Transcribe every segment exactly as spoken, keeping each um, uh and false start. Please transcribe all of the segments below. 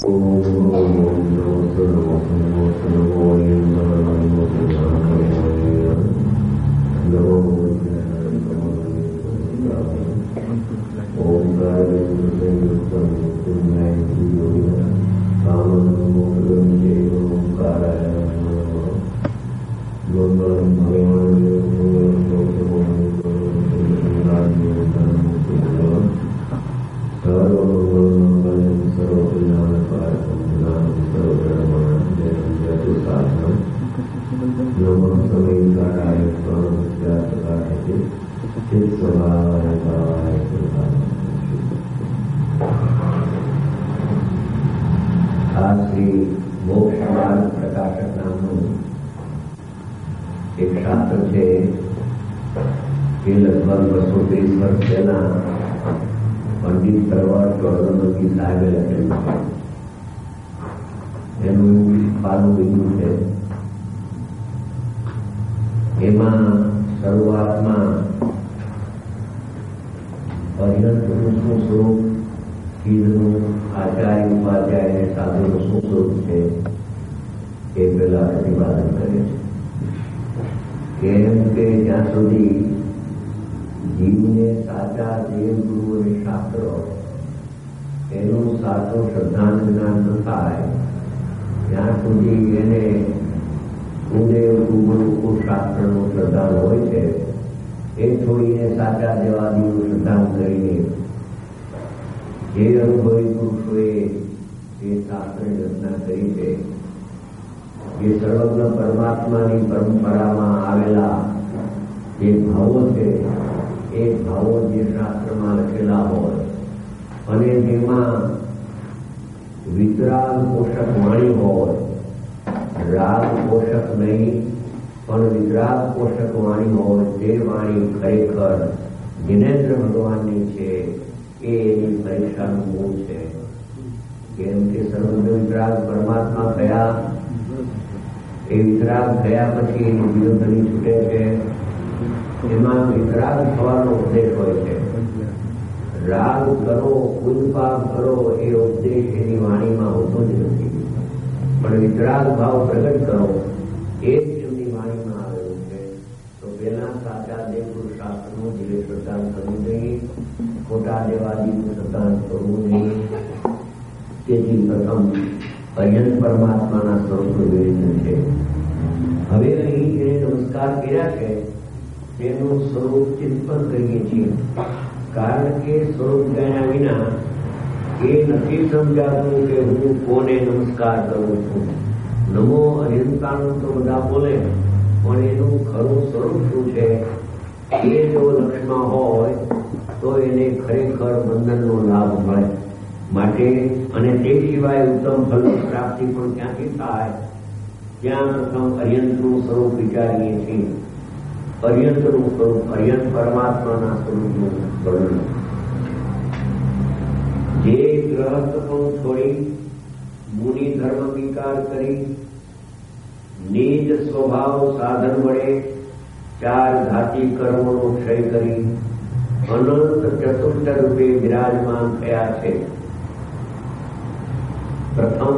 આ શ્રી મોક્ષ માર્ગ પ્રકાશક નામનું એક શાસ્ત્ર છે એ લગભગ બસો ત્રીસ વર્ષ પહેલા પંડિત પ્રવર્ત ચોરણોજી સાહેબે લખેલું છે. એનું પાલું બીજું છે. એમાં શરૂઆતમાં અરિહંતનું શું સ્વરૂપ, કીધનું આચાર્ય ઉપાધ્યાય અને સાધુનું શું સ્વરૂપ છે એ પેલા પ્રતિપાદન કરે છે. કેમ કે જ્યાં સુધી જીવને સાચા દેવ ગુરુ અને શાસ્ત્રો એનું સાચું શ્રદ્ધાન જ્ઞાન ન થાય ત્યાં સુધી એને કુદેવ ગુરુ શાસ્ત્રનું શ્રદ્ધાન હોય છે એ છોડીને સાચા દેવાદીનું શ્રદ્ધાન કરીને જે અનુભવી પુરુષોએ એ શાસ્ત્રની રચના કરી છે એ સર્વજ્ઞ પરમાત્માની પરંપરામાં આવેલા જે ભાવો છે એ ભાવો જે શાસ્ત્રમાં લખેલા હોય અને જેમાં વિતરાગ પોષક વાણી હોય, રાગ પોષક નહીં પણ વિતરાગ પોષક વાણી હોય, જે વાણી ખરેખર જિનેન્દ્ર ભગવાનની છે એ એની પરીક્ષાનું મૂળ છે. કેમ કે સર્વજ્ઞ વિતરાગ પરમાત્મા થયા, એ વિતરાગ થયા પછી એની વિરુદ્ધની છૂટે છે. એમાં વિતરાગ થવાનો ઉપદેશ હોય છે. રાગ કરો, પૂજપાપ કરો એ ઉપદેશ એની વાણીમાં હોતો જ નથી, પણ વિતરાગ ભાવ પ્રગટ કરો એ જ એમની વાણીમાં આવેલું છે. તો પેલા સાચા દેવગુરુ શાસ્ત્રનું જીવે શ્રદ્ધાન કરવું જોઈએ, ખોટા દેવાદીનું શ્રદ્ધાન કરવું નહીં. તેથી પ્રથમ અયન પરમાત્માના સ્વરૂપ વિવેચન છે. હવે અહીં જેને નમસ્કાર કર્યા છે તેનું સ્વરૂપ ચિંતન કરીએ છીએ, કારણ કે સ્વરૂપ જાણ્યા વિના એ નથી સમજાતું કે હું કોને નમસ્કાર કરું છું. નમો અહિંસાનું તો બધા બોલે, પણ એનું ખરું સ્વરૂપ શું છે એ જો લક્ષ્યમાં હોય તો એને ખરેખર બંધનનો લાભ મળે. માટે અને તે સિવાય ઉત્તમ ફલની પ્રાપ્તિ પણ ક્યાંથી થાય, ત્યાં પ્રથમ અર્યંતનું સ્વરૂપ વિચારીએ છીએ. અર્યંતનું સ્વરૂપ, અર્યંત પરમાત્માના સ્વરૂપનું વર્ણન. જે ગ્રહસ્થ પણ છોડી મુનિ ધર્મ વિકાર કરી નિજ સ્વભાવ સાધન વડે ચાર ઘાતી કર્મોનો ક્ષય કરી અનંત ચતુર્થ રૂપે વિરાજમાન થયા છે. પ્રથમ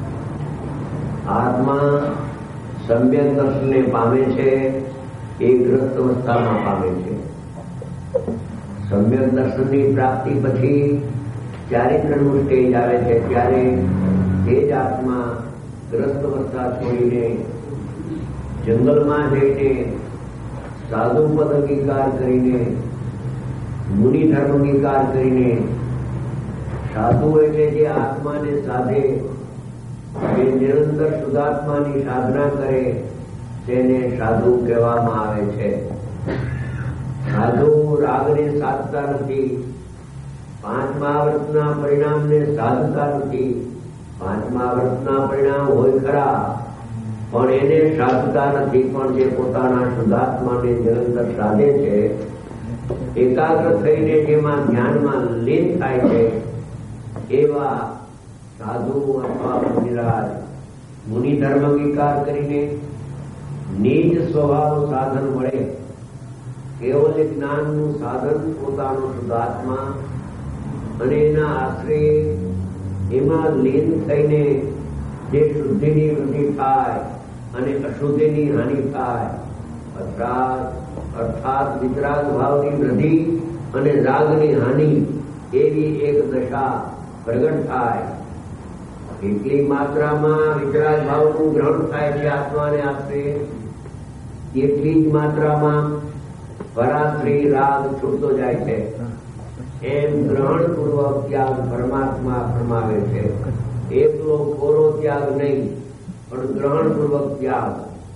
આત્મા સમ્યક દર્શનને પામે છે, એ ગ્રસ્ત અવસ્થામાં પામે છે. સમ્યક દર્શનની પ્રાપ્તિ પછી ચારિત્રનું સ્ટેજ આવે છે, ત્યારે તે જ આત્મા ગ્રસ્ત અવસ્થા છોડીને જંગલમાં જઈને સાધુ પદ અંગીકાર કરીને, મુનિ ધર્મ અંગીકાર કરીને, સાધુ એટલે જે આત્માને સાધે, જે નિરંતર શુદ્ધાત્માની સાધના કરે તેને સાધુ કહેવામાં આવે છે. સાધુ રાગને સાધતા નથી, પાંચમા વ્રતના પરિણામને સાધતા નથી. પાંચમા વ્રતના પરિણામ હોય ખરા, પણ એને સાધતા નથી. પણ જે પોતાના શુદ્ધાત્માને નિરંતર સાધે છે, એકાગ્ર થઈને જેમાં ધ્યાનમાં લીન થાય છે, એવા સાધુ અથવા મુનિરાજ મુનિ ધર્મ અંગીકાર કરીને નિજ સ્વભાવ સાધન મળે, કેવલ જ્ઞાનનું સાધન પોતાનો શુદ્ધાત્મા અને એના આશ્રય એમાં લીન થઈને જે શુદ્ધિની વૃદ્ધિ થાય અને અશુદ્ધિની હાનિ થાય, અર્થાત અર્થાત વિતરાગ ભાવની વૃદ્ધિ અને રાગની હાનિ એવી એક દશા પ્રગટ થાય. કેટલી માત્રામાં વિતરાગ ભાવનું ગ્રહણ થાય છે આત્માને આપે, એટલી જ માત્રામાં પરાશ્રી રાગ છૂટતો જાય છે. એમ ગ્રહણપૂર્વક ત્યાગ પરમાત્મા ફરમાવે છે. એકલો કોરો ત્યાગ નહીં, પણ ગ્રહણપૂર્વક ત્યાગ.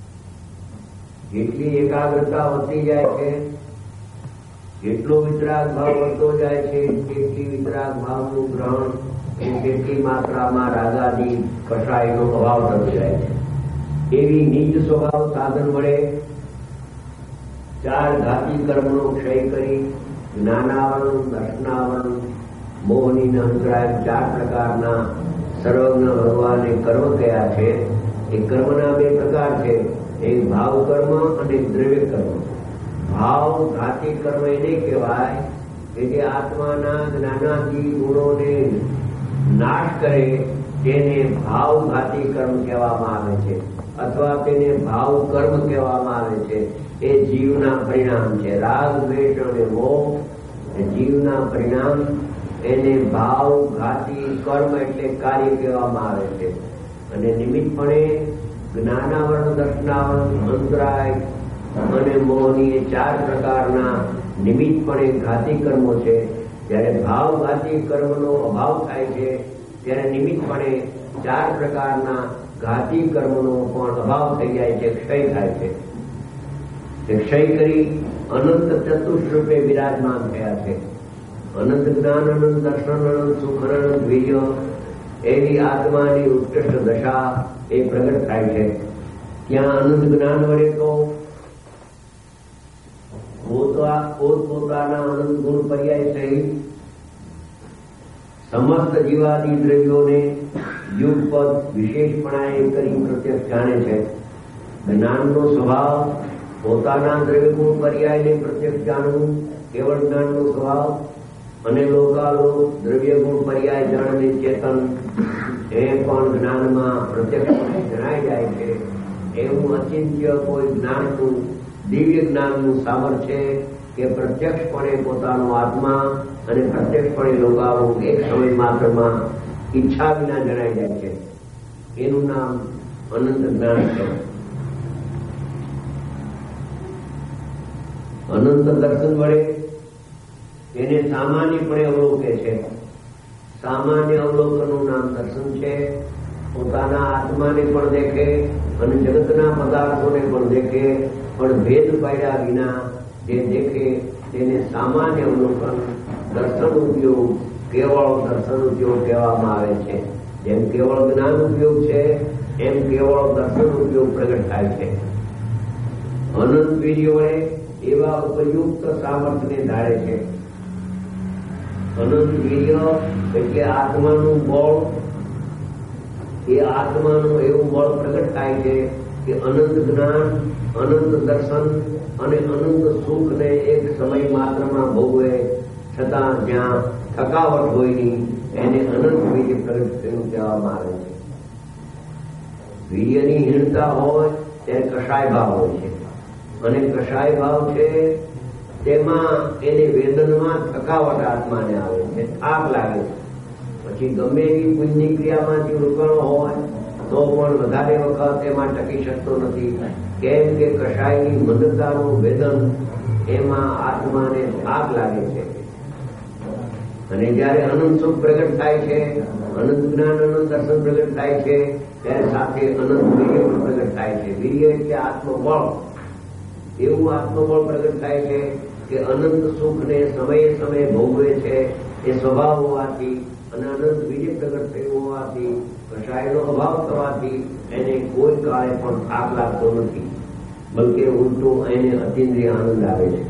જેટલી એકાગ્રતા વધતી જાય છે, જેટલો વિતરાગ ભાવ વધતો જાય છે, તેટલી વિતરાગ ભાવનું ગ્રહણ તેટલી માત્રામાં રાગાદી કષાયનો અભાવ થતો જાય છે. એવી નીચ સ્વભાવ સાધન વડે ચાર ઘાતી કર્મનો ક્ષય કરી જ્ઞાનાવરણ, દર્શનાવરણ, મોહની અંતરાય ચાર પ્રકારના સર્વજ્ઞ ભગવાને કર્મ કયા છે. એ કર્મના બે પ્રકાર છે, એક ભાવ કર્મ અને દ્રવ્ય કર્મ. ભાવ ઘાતી કર્મ એને કહેવાય કે જે આત્માના જ્ઞાનાદી ગુણોને નાશ કરે, તેને ભાવ ઘાતી કર્મ કહેવામાં આવે છે, અથવા તેને ભાવ કર્મ કહેવામાં આવે છે. એ જીવના પરિણામ છે. રાગ, દ્વેષ અને મોહ જીવના પરિણામ, એને ભાવ ઘાતી કર્મ એટલે કાર્ય કહેવામાં આવે છે. અને નિમિત્તપણે જ્ઞાનાવરણ, દર્શનાવરણ, અંતરાય અને મોહની એ ચાર પ્રકારના નિમિત્તપણે ઘાતી કર્મો છે. જ્યારે ભાવ ઘાતી કર્મનો અભાવ થાય છે, ત્યારે નિમિત્તપણે ચાર પ્રકારના ઘાતી કર્મનો પણ અભાવ થઈ જાય છે, ક્ષય થાય છે. તે ક્ષય કરી અનંત ચતુષ્રૂપે વિરાજમાન થયા છે. અનંત જ્ઞાન, અનંત દર્શન, અનંત સુખ, અનંત વીર્ય એવી આત્માની ઉત્કૃષ્ટ દશા એ પ્રગટ થાય છે. ત્યાં અનંત જ્ઞાન વડે તો પોતપોતાના અનંત ગુણ પર્યાય સહિત સમસ્ત જીવાદી દ્રવ્યોને યુગપદ વિશેષપણાએ કરી પ્રત્યક્ષ જાણે છે. જ્ઞાનનો સ્વભાવ પોતાના દ્રવ્ય ગુણ પર્યાયને પ્રત્યક્ષ જાણવું કેવળ જ્ઞાનનો સ્વભાવ, અને લોકાલોક દ્રવ્ય ગુણ પર્યાય જાણને ચેતન એ પણ જ્ઞાનમાં પ્રત્યક્ષપણે જણાઈ જાય છે. એવું અચિંત્ય કોઈ જ્ઞાનનું, દિવ્ય જ્ઞાનનું સામર્થ્ય કે પ્રત્યક્ષપણે પોતાનો આત્મા અને પ્રત્યક્ષપણે લોકાલોક એક સમય માત્રમાં ઈચ્છા વિના જણાઈ જાય છે. એનું નામ અનંત જ્ઞાન છે. અનંત દર્શન વડે એને સામાન્યપણે અવલોકે છે. સામાન્ય અવલોકનનું નામ દર્શન છે. પોતાના આત્માને પણ દેખે અને જગતના પદાર્થોને પણ દેખે, પણ ભેદ પાડ્યા વિના જે દેખે તેને સામાન્ય અવલોકન, દર્શન ઉપયોગ, કેવળ દર્શન ઉપયોગ કહેવામાં આવે છે. જેમ કેવળ જ્ઞાન ઉપયોગ છે, એમ કેવળ દર્શન ઉપયોગ પ્રગટ થાય છે. અનંત વીર્ય વડે એવા ઉપયુક્ત સામર્થ્યને ધારે છે. અનંત વીર્ય એટલે આત્માનું બળ. એ આત્માનું એવું બળ પ્રગટ થાય છે કે અનંત જ્ઞાન, અનંત દર્શન અને અનંત સુખને એક સમય માત્રમાં ભોગવે, છતાં જ્યાં થકાવટ હોય નહીં એને અનંત વીર્ય પ્રગટ થયું કહેવામાં આવે છે. વીર્યની હીનતા હોય ત્યારે કષાય ભાવ હોય છે, અને કષાય ભાવ છે તેમાં એને વેદનમાં થકાવટ આત્માને આવે છે, થાક લાગે છે. પછી ગમે એવી પુણ્ય ક્રિયામાંથી ઉત્પન્ન હોય તો પણ વધારે વખત એમાં ટકી શકતો નથી, કેમ કે કષાયની મંદતાનું વેદન એમાં આત્માને થાક લાગે છે. અને જયારે અનંત સુખ પ્રગટ થાય છે, અનંત જ્ઞાન, અનંત દર્શન પ્રગટ થાય છે, ત્યારે સાથે અનંત વીર્ય પણ પ્રગટ થાય છે. વીર્ય એટલે આત્મબળ. એવું આત્મબળ પ્રગટ થાય છે કે અનંત સુખને સમયે સમયે ભોગવે છે. એ સ્વભાવ હોવાથી અને અનંત વીર્ય પ્રગટ થયું હોવાથી, કષાયનો અભાવ થવાથી એને કોઈ કાળે પણ થાક લાગતો નથી, બલકે ઉલટું એને અતિન્દ્રિય આનંદ આવે છે.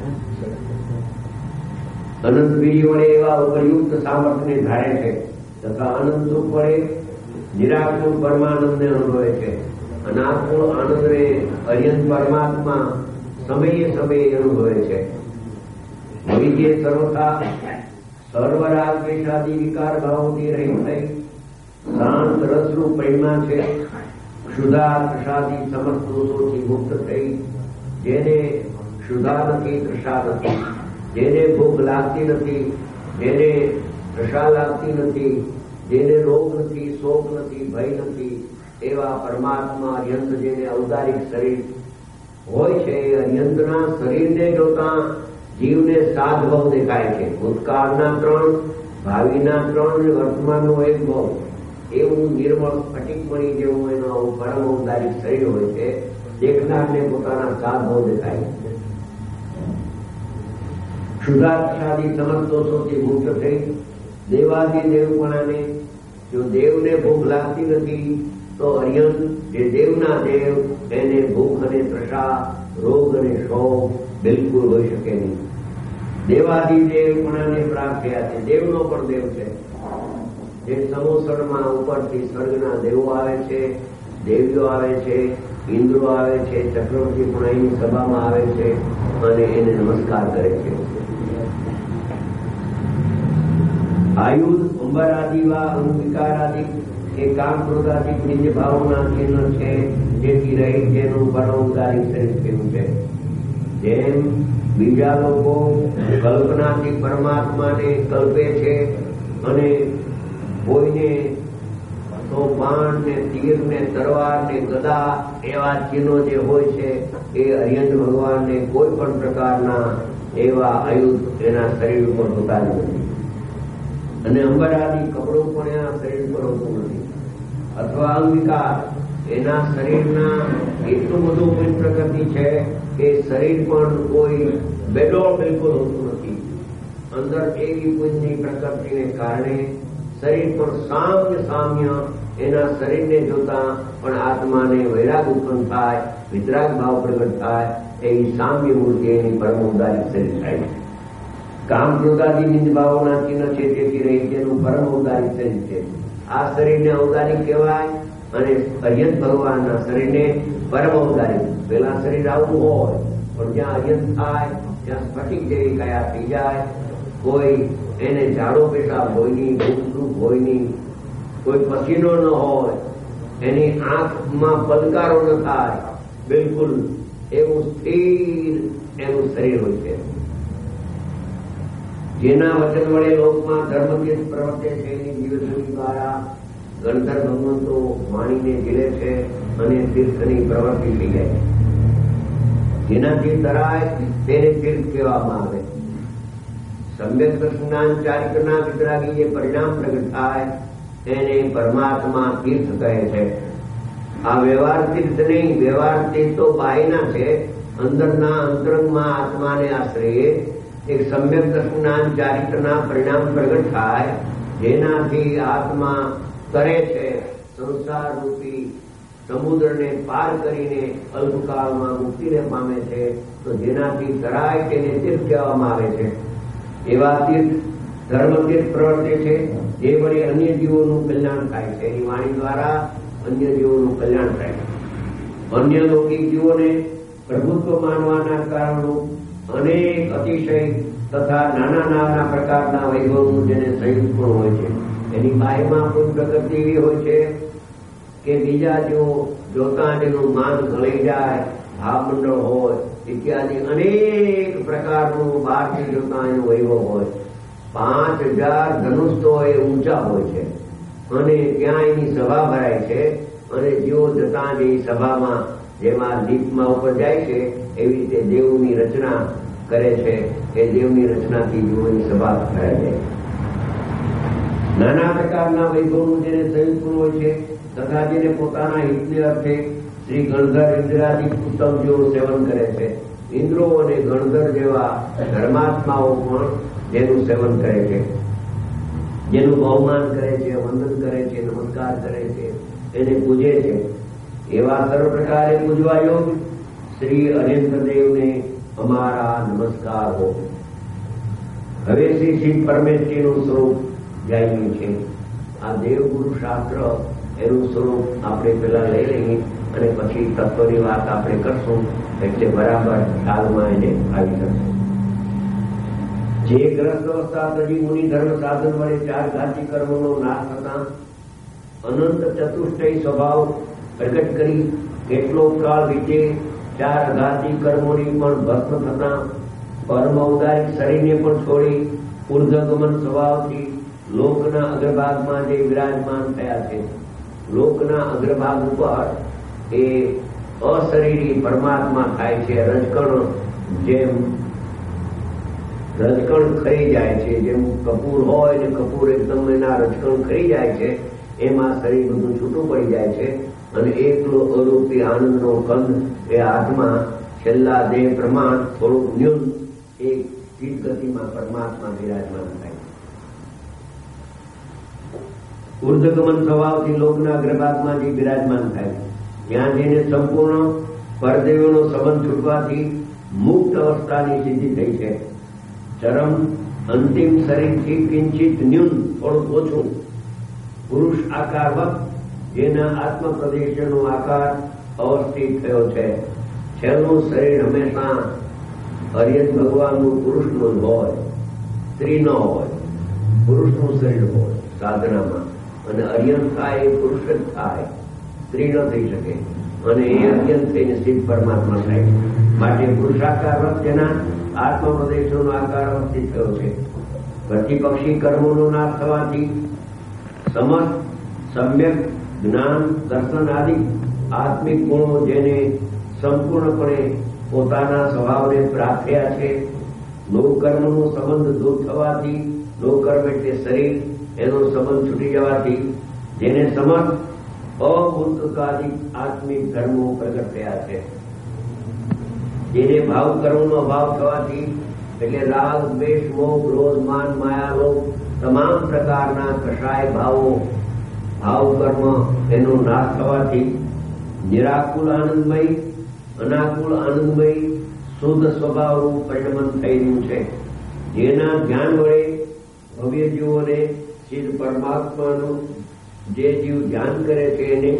અનંત વીર્ય વડે એવા ઉપયુક્ત સામર્થ્યને ધારે છે, તથા અનંત સુખ વડે નિરાકુળ પરમાનંદને અનુભવે છે. અનાકુળ આનંદને અર્યંત પરમાત્મા સમયે સમયે અનુભવે છે. વિજય સર્વથા સર્વરાગ દ્વેષાદિ વિકાર ભાવોથી રહી થઈ શાંત રસરૂપ પ્રેમા છે. ક્ષુધા તૃષાદી સમસ્ત દોષોથી મુક્ત થઈ જેને ક્ષુધા નથી, તૃષા નથી, જેને ભૂખ લાગતી નથી, જેને તૃષા લાગતી નથી, જેને રોગ નથી, શોક નથી, ભય નથી, એવા પરમાત્મા અર્યંત જેને ઔદારિક શરીર હોય છે, અર્યંતના શરીરને જોતા જીવને સાત ભાવ દેખાય છે. ભૂતકાળના ત્રણ, ભાવિના ત્રણ અને વર્તમાનનો એક ભાવ. એવું નિર્મળ સ્ફટિકમણી જેવું એનો પરમ ઔદારિક શરીર હોય છે. દેખનારને પોતાના સાત ભાવ દેખાય છે. ક્ષુધાક્ષાદી સમસ્ત દોષોથી મુક્ત થઈ દેવાદી દેવપણાને, જો દેવને ભૂખ લાગતી નથી તો અર્યંત જે દેવના દેવ એને ભૂખ અને તૃષા, રોગ અને શોક બિલકુલ હોઈ શકે નહીં. દેવાદી દેવપણાને પ્રાપ્ત થયા છે. દેવનો પણ દેવ છે. જે સમોસણમાં ઉપરથી સ્વર્ગના દેવો આવે છે, દેવીઓ આવે છે, ઇન્દ્રો આવે છે, ચક્રવર્તી પણ અહીંની સભામાં આવે છે અને એને નમસ્કાર કરે છે. આયુધ અંબરાદિ વા અંગિકારાદિ એ કામ ક્રોધાદિ નિજ ભાવના ચિહ્ન છે, જેથી રહી જેનું પરમ ઉદારી શરીર થયું છે. જેમ બીજા લોકો કલ્પનાથી પરમાત્માને કલ્પે છે અને કોઈને તો બાણ ને તીર ને તરવાર ને ગદા એવા ચિહ્નો જે હોય છે એ અર્યંત ભગવાનને કોઈ પણ પ્રકારના એવા આયુધ એના શરીર ઉપર હોતા નથી. અને અંબરાદી કપડું પણ એના શરીર પર હોતું નથી. અથવા અંગિકાર એના શરીરના એટલું બધું કોઈ પ્રકૃતિ છે કે શરીર પણ કોઈ બેડોળ બિલકુલ હોતું નથી. અંદર એવી કોઈની પ્રકૃતિને કારણે શરીર પણ સામ્ય સામ્ય એના શરીરને જોતા પણ આત્માને વૈરાગ ઉત્પન્ન થાય, વિતરાગ ભાવ પ્રગટ થાય, એવી સામ્ય મૂર્તિ એની પરમ ઉદારી શરીર થાય છે. કામ ક્રોધાદી નિજ ભાવોના ચિહ્ન છે, તેથી રહી જેનું પરમ ઔદારી શરીર છે. આ શરીરને ઔદારી કહેવાય અને અર્યંત ભગવાનના શરીરને પરમ ઔદારી. પેલા શરીર આવું હોય પણ જ્યાં અર્યંત થાય ત્યાં સ્ફટિક જેવી કયા થઈ જાય. કોઈ એને ઝાડો પેશાબ હોય નહીં, ભૂખ હોય નહીં, કોઈ પસીનો ન હોય, એની આંખમાં પલકારો ન થાય, બિલકુલ એવું સ્થિર એનું શરીર હોય છે. જેના વચન વડે લોકમાં ધર્મતીર્થ પ્રવર્તે છે, એની જીવનભૂમિ દ્વારા ગણધર ભગવંતો વાણીને ઝીલે છે અને તીર્થની પ્રવૃત્તિ થઈ જાય છે. જેનાથી તરાય તેને તીર્થ કહેવામાં આવે. સમ્યક દર્શનાન ચારિત્રના વિતરાગી જે પરિણામ પ્રગટ થાય એને પરમાત્મા તીર્થ કહે છે. આ વ્યવહાર તીર્થ નહીં, વ્યવહાર તીર્થ તો બાયના છે. અંદરના અંતરંગમાં આત્માને આશ્રયે એક સમ્યક દર્શનાન ચારિત્રના પરિણામ પ્રગટ થાય, જેનાથી આત્મા કરે છે સંસાર રૂપી સમુદ્રને પાર કરીને અલ્પકાળમાં મુક્તિને પામે છે. તો જેનાથી તરાય તેને તીર્થ કહેવામાં આવે છે. એવા તીર્થ ધર્મતીર્થ પ્રવર્તે છે, જે વડે અન્ય જીવોનું કલ્યાણ થાય છે. એની વાણી દ્વારા અન્ય જીવોનું કલ્યાણ થાય છે. અન્ય લૌકિક જીવોને પ્રભુત્વ માનવાના કારણો અનેક અતિશય તથા નાના નાના પ્રકારના વૈભવનું જેને સંયુક્ત પણ હોય છે. એની બાયમાં કોઈ પ્રગતિ એવી હોય છે કે બીજા જો જોતા જેનું માન ગળી જાય, ભાવમંડળ હોય ઇત્યાદિ અનેક પ્રકારનું બહારથી જોતા એનું વૈભવ હોય. પાંચ હજાર ધનુષ તો એ ઊંચા હોય છે અને ત્યાં એની સભા ભરાય છે અને જેઓ જતા જ એ સભામાં જેમાં દીપમાં ઉપર જાય છે એવી રીતે દેવની રચના કરે છે. એ દેવની રચનાથી જીવોની સભા ભરાય જાય. નાના પ્રકારના વૈભવનું જેને સંયુક્ત હોય છે તથા જેને પોતાના હિતને અર્થે શ્રી ગણધર ઇન્દ્રાદિક ઉત્તમ જેઓ સેવન કરે છે. ઇન્દ્રો અને ગણધર જેવા ધર્માત્માઓ પણ જેનું સેવન કરે છે, જેનું બહુમાન કરે છે, વંદન કરે છે, નમસ્કાર કરે છે, એને પૂજે છે. એવા સર્વ પ્રકારે પૂજવા યોગ્ય શ્રી અરેન્દ્રદેવને અમારા નમસ્કાર હો. હવે શ્રી શ્રી પરમેશ્વરીનું સ્વરૂપ જાણ્યું છે. આ દેવગુરુ શાસ્ત્ર એનું સ્વરૂપ આપણે પેલા લઈ લઈએ અને પછી તત્વની વાત આપણે કરશું એટલે બરાબર ખ્યાલમાં એને આવી શકશે. જે ગ્રસ્ત અવસ્થા તજી મુનિ ધર્મ સાધન વડે ચાર ઘાતી કર્મોનો નાશ થતા અનંત ચતુષ્ટય સ્વભાવ પ્રગટ કરી કેટલો કાળ વીતે ચાર ઘાતી કર્મોની પણ ભસ્મ થતા પરમ ઔદારિક શરીરને પણ છોડી ઉર્ધ્વગમન સ્વભાવથી લોકના અગ્રભાગમાં જે વિરાજમાન થયા છે, લોકના અગ્રભાગ ઉપર એ અશરીરી પરમાત્મા થાય છે. રજકણ જેમ રજકણ ખરી જાય છે, જેમ કપૂર હોય ને કપૂર એકદમ એના રજકણ ખરી જાય છે, એમાં શરીર બધું છૂટું પડી જાય છે અને એકલો અરૂપી આનંદનો કંદ એ આત્મા છેલ્લા દેહ પ્રમાણ થોડુંક ન્યૂન એક સ્થિર ગતિમાં પરમાત્મા વિરાજમાન થાય. ઉર્ધ્વગમન સ્વભાવથી લોકના અગ્રભાગમાં જે વિરાજમાન થાય ત્યાં જઈને સંપૂર્ણ પરદેવીનો સંબંધ છૂટવાથી મુક્ત અવસ્થાની સિદ્ધિ થઈ છે. ચરમ અંતિમ શરીરથી કિંચિત ન્યૂન થોડું ઓછું પુરુષ આકારવત જેના આત્મ પ્રદેશનો આકાર અવસ્થિત થયો છે. છેલ્લું શરીર હંમેશા હરિયન ભગવાનનું પુરુષનું જ હોય, સ્ત્રી ન હોય. પુરુષનું શરીર હોય સાધનામાં અને અરિયન થાય એ પુરુષ જ થાય, સ્ત્રી ન થઈ શકે અને એ અરિયન થઈને સિદ્ધ પરમાત્મા થાય. માટે પુરુષાકાર જેના આત્મ પ્રદેશોનો આકાર અવસ્થિત થયો છે. પ્રતિપક્ષી કર્મોનો નાશ થવાથી સમસ્ત સમ્યક જ્ઞાન દર્શન આદિ આત્મિક ગુણો જેને સંપૂર્ણપણે પોતાના સ્વભાવને પ્રાપ્ત થયા છે. લોકકર્મનો સંબંધ દૂર થવાથી, લોકકર્મ એટલે શરીર, એનો સંબંધ છૂટી જવાથી જેને સમર્થ અભૂતકાલિક આત્મિક ધર્મો પ્રગટ થયા છે. જેને ભાવ કર્મનો અભાવ થવાથી એટલે રાગ, દ્વેષ, મોહ, ક્રોધ, માન, માયા, લોભ તમામ પ્રકારના કષાય ભાવો ભાવ કર્મ એનો નાશ થવાથી નિરાકુલ આનંદમય, અનાકુલ આનંદમય શુદ્ધ સ્વભાવનું પરિણમન થઈ રહ્યું છે. જેના જ્ઞાન વડે ભવ્ય જીવોને સિદ્ધ પરમાત્માનું જે જીવ ધ્યાન કરે છે એને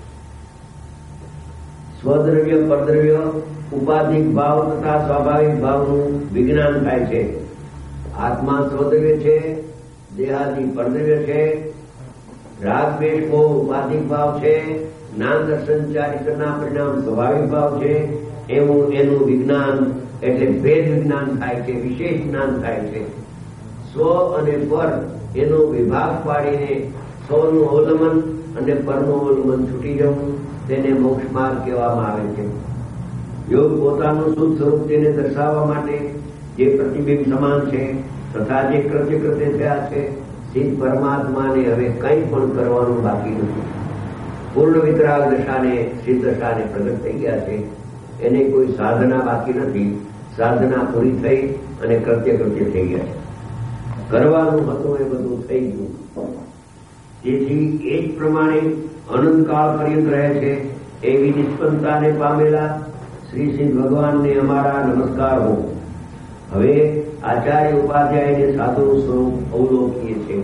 સ્વદ્રવ્ય, પરદ્રવ્ય, ઉપાધિક ભાવ તથા સ્વાભાવિક ભાવનું વિજ્ઞાન થાય છે. આત્મા સ્વદ્રવ્ય છે, દેહાદિ પરદ્રવ્ય છે, રાગ, દ્વેષ, મોહ ઉપાધિક ભાવ છે, જ્ઞાન દર્શન ચારિત્રના પરિણામ સ્વાભાવિક ભાવ છે. એવું એનું વિજ્ઞાન એટલે ભેદ વિજ્ઞાન થાય છે, વિશેષ જ્ઞાન થાય છે. સ્વ અને પર એનો વિભાગ પાડીને સ્વનું અવલંબન અને પરનું અવલંબન છૂટી જવું તેને મોક્ષ માર્ગ કહેવામાં આવે છે. યોગ પોતાનું શુદ્ધ સ્વરૂપ તેને દર્શાવવા માટે જે પ્રતિબિંબ સમાન છે તથા જે કૃત્ય કૃત્ય થયા છે, સિદ્ધ પરમાત્માને હવે કંઈ પણ કરવાનું બાકી નથી. પૂર્ણ વિતરાગ દશાને, સિદ્ધ દશાને પ્રગટ થઈ ગયા છે. એને કોઈ સાધના બાકી નથી. સાધના પૂરી થઈ અને કૃત્ય કૃત્ય થઈ ગયા છે. કરવાનું હતું એ બધું થઈ ગયું. તેથી એ જ પ્રમાણે અનંતકાળ પર્યંત રહે છે એવી નિષ્પન્નતાને પામેલા શ્રી સિદ્ધ ભગવાનને અમારા નમસ્કાર હો. હવે આચાર્ય ઉપાધ્યાયને સાધુનું સ્વરૂપ અવલોકીએ છે.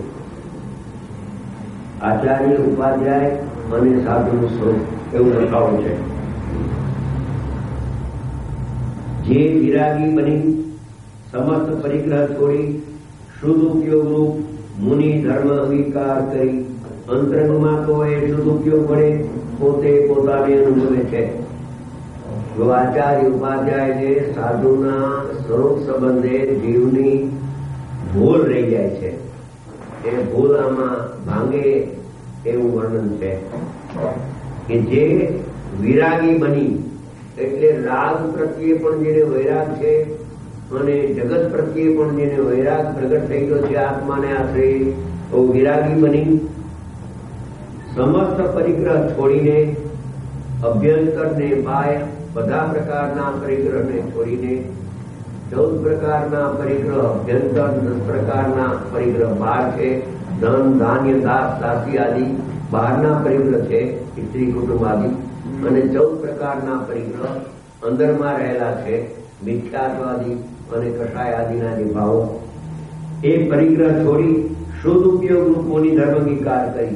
આચાર્ય ઉપાધ્યાય અને સાધુનું સ્વરૂપ એવું લખાવું છે. જે વિરાગી બની સમસ્ત પરિગ્રહ છોડી શુદ્ધ ઉપયોગરૂપ મુનિ ધર્મ અંગીકાર કરી અંતરંગમાં તો એ શુદ્ધ ઉપયોગ વડે પોતે પોતાને અનુભવે છે. જો આચાર્ય ઉપાધ્યાયને સાધુના સ્વરૂપ સંબંધે જીવની ભૂલ રહી જાય છે, એ ભૂલ આમાં ભાંગે એવું વર્ણન છે કે જે વિરાગી બની એટલે રાગ પ્રત્યે પણ જેને વૈરાગ છે અને જગત પ્રત્યે પણ જેને વૈરાગ પ્રગટ થઈ ગયો છે આત્માને આશ્રય, તો વિરાગી બની સમસ્ત પરિગ્રહ છોડીને અભ્યંતરને બાહ્ય બધા પ્રકારના પરિગ્રહને છોડીને ચૌદ પ્રકારના પરિગ્રહ અભ્યંતર, દસ પ્રકારના પરિગ્રહ બહાર છે. ધન, ધાન્ય, દાસ, દાસી આદિ બહારના પરિગ્રહ છે, સ્ત્રી કુટુંબ આદિ, અને ચૌદ પ્રકારના પરિગ્રહ અંદરમાં રહેલા છે, મિથ્યાત્વાદી અને કષાય આદિના જે ભાવો. એ પરિગ્રહ છોડી શુદ્ધ ઉપયોગ રૂપોની ધર્મ અંગીકાર કરી.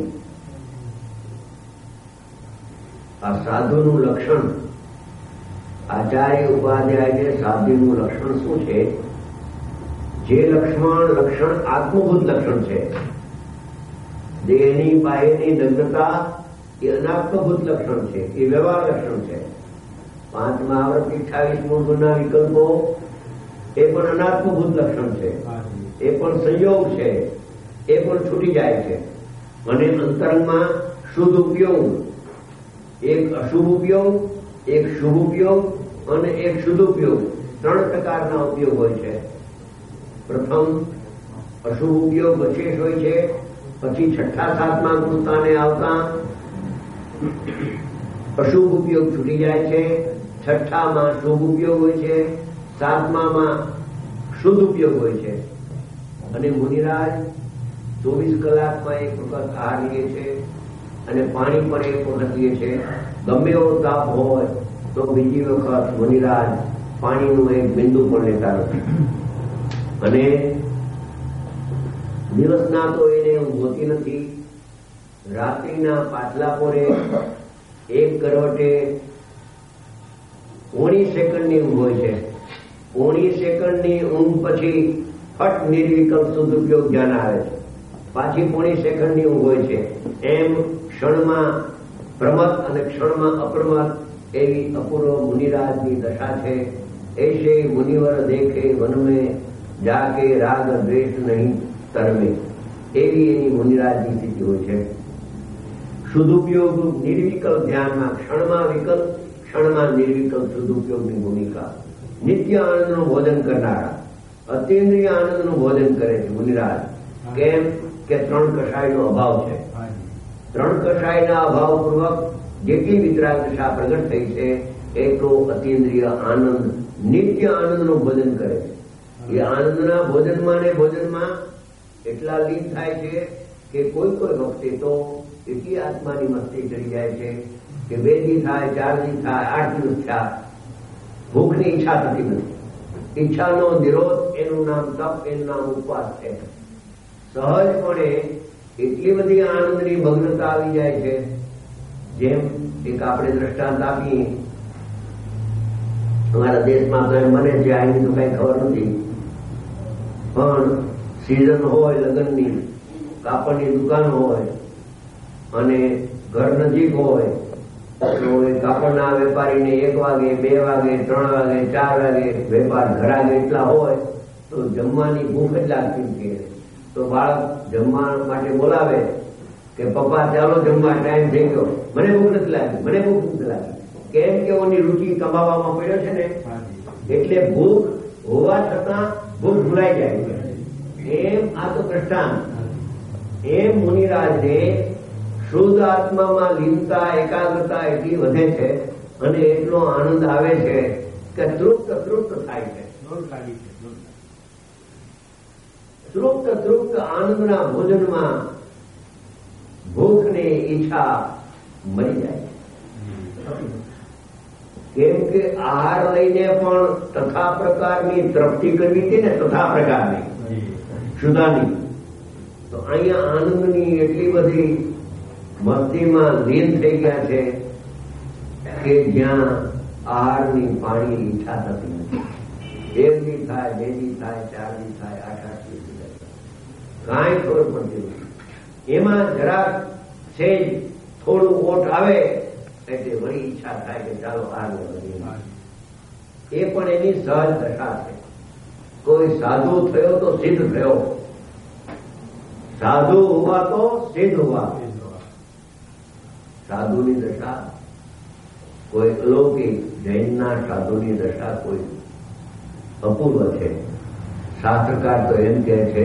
આ સાધુનું લક્ષણ, આચાર્ય ઉપાધ્યાયને સાધુનું લક્ષણ શું છે? જે લક્ષ્મણ લક્ષણ આત્મભૂત લક્ષણ છે, દેહની બાહ્યની નગ્નતા એ અનાત્મભૂત લક્ષણ છે, એ વ્યવહાર લક્ષણ છે. પાંચમા આવૃત્તિ અઠ્ઠાવીસ મૂળ ગુણના વિકલ્પો એ પણ અનાત્મભૂત લક્ષણ છે, એ પણ સંયોગ છે, એ પણ છૂટી જાય છે. અને અંતરંગમાં શુદ્ધ ઉપયોગ, એક અશુભ ઉપયોગ, એક શુભ ઉપયોગ અને એક શુદ્ધ ઉપયોગ, ત્રણ પ્રકારના ઉપયોગ હોય છે. પ્રથમ અશુભ ઉપયોગ વિશેષ હોય છે, પછી છઠ્ઠા સાતમા ગુણતાને આવતા અશુભ ઉપયોગ છૂટી જાય છે, છઠ્ઠામાં શુભ ઉપયોગ હોય છે, સાતમામાં શુદ્ધ ઉપયોગ હોય છે. અને મુનિરાજ ચોવીસ કલાકમાં એક વખત આહાર લે છે અને પાણી પણ એક વખત લે છે. ગમે એવો તાપ હોય તો બીજી વખત મુનિરાજ પાણીનું એક બિંદુ પણ લેતા નથી. અને દિવસના તો એને ઊંઘ હોતી નથી. રાત્રિના પાછલા પોરે એક કરવટે ઓગણીસ સેકન્ડની ઊંઘ હોય છે. ઓગણીસ સેકન્ડની ઊંઘ પછી ફટ નિર્વિકલ્પ શુદ્ધ ઉપયોગ ધ્યાન આવે છે. પાછી ઓગણીસ સેકન્ડની ઊંઘ હોય છે. એમ ક્ષણમાં પ્રમત અને ક્ષણમાં અપ્રમત એવી અપૂર્વ મુનિરાજની દશા છે. ऐसे मुनिवर देखे वन में जाके राग द्वेष नहीं तरमे, એવી એની મુનિરાજની સ્થિતિ હોય છે. શુદ્ધુપયોગ નિર્વિકલ્પ ધ્યાનમાં ક્ષણમાં વિકલ્પ, ક્ષણમાં નિર્વિકલ્પ શુદ્ધુપયોગની ભૂમિકા. નિત્ય આનંદનું ભોજન કરનારા અતિન્દ્રિય આનંદનું ભોજન કરે છે મુનિરાજ. કેમ કે ત્રણ કષાયનો અભાવ છે. ત્રણ કષાયના અભાવપૂર્વક જેટલી વિતરાગ દશા પ્રગટ થઈ છે એટલો અતિન્દ્રિય આનંદ નિત્ય આનંદનું ભોજન કરે છે. એ આનંદના ભોજનમાં ને ભોજનમાં એટલા લીન થાય છે કે કોઈ કોઈ વખતે તો એટલી આત્માની મસ્તી ચડી જાય છે કે બે દી થાય, ચાર દી થાય, આઠ દિવસ થયા, ભૂખની ઈચ્છા થતી નથી. ઈચ્છાનો નિરોધ એનું નામ તપ, એનું નામ ઉપવાસ છે. સહજપણે એટલી બધી આનંદની મગ્નતા આવી જાય છે. જેમ એક આપણે દ્રષ્ટાંત આપીએ, અમારા દેશમાં તો એમ બને છે, આની તો કઈ ખબર નથી, પણ સિઝન હોય લગ્નની, કાપડની દુકાન હોય અને ઘર નજીક હોય તો એ કાપડના વેપારીને એક વાગે, બે વાગે, ત્રણ વાગે, ચાર વાગે વેપાર ઘરાગે એટલા હોય તો જમવાની ભૂખ જ લાગતી છે. તો બાળક જમવા માટે બોલાવે કે પપ્પા ચાલો જમવા ટાઈમ થઈ ગયો, મને ભૂખ નથી લાગી, મને ભૂખ નથી લાગી. કેમ કે ઓની રુચિ કમાવામાં પડ્યો છે ને, એટલે ભૂખ હોવા છતાં ભૂખ ભૂલાઈ જાય છે. એમ આ તો દ્રષ્ટાંત. એમ મુનિરાજને શુદ્ધ આત્મામાં લીનતા, એકાગ્રતા એટલી વધે છે અને એટલો આનંદ આવે છે કે તૃપ્ત તૃપ્ત થાય છે. તૃપ્ત તૃપ્ત આનંદના ભોજનમાં ભૂખની ઈચ્છા મરી જાય છે. કેમ કે આહાર લઈને પણ તથા પ્રકારની તૃપ્તિ કરવી હતી ને, તથા પ્રકારની શુદ્ધાની. તો અહીંયા આનંદની એટલી બધી મસ્તીમાં લીન થઈ ગયા છે કે જ્યાં આહારની પાણી ઈચ્છા થતી નથી. એક દી થાય, બે દી થાય, ચાર દી થાય, આઠ આઠ દી થાય, કાંઈ ખબર પડતી નથી. એમાં જરાક છે થોડું ઓટ આવે એટલે વળી ઈચ્છા થાય કે ચાલો આગળ વધીએ. એ પણ એની સહજ દશા છે. કોઈ સાધુ થયો તો સિદ્ધ થયો, સાધુ હુआ તો સિદ્ધ હુआ. સાધુની દશા કોઈ અલૌકિક, જૈનના સાધુની દશા કોઈ અપૂર્વ છે. શાસ્ત્રકાર તો એમ કહે છે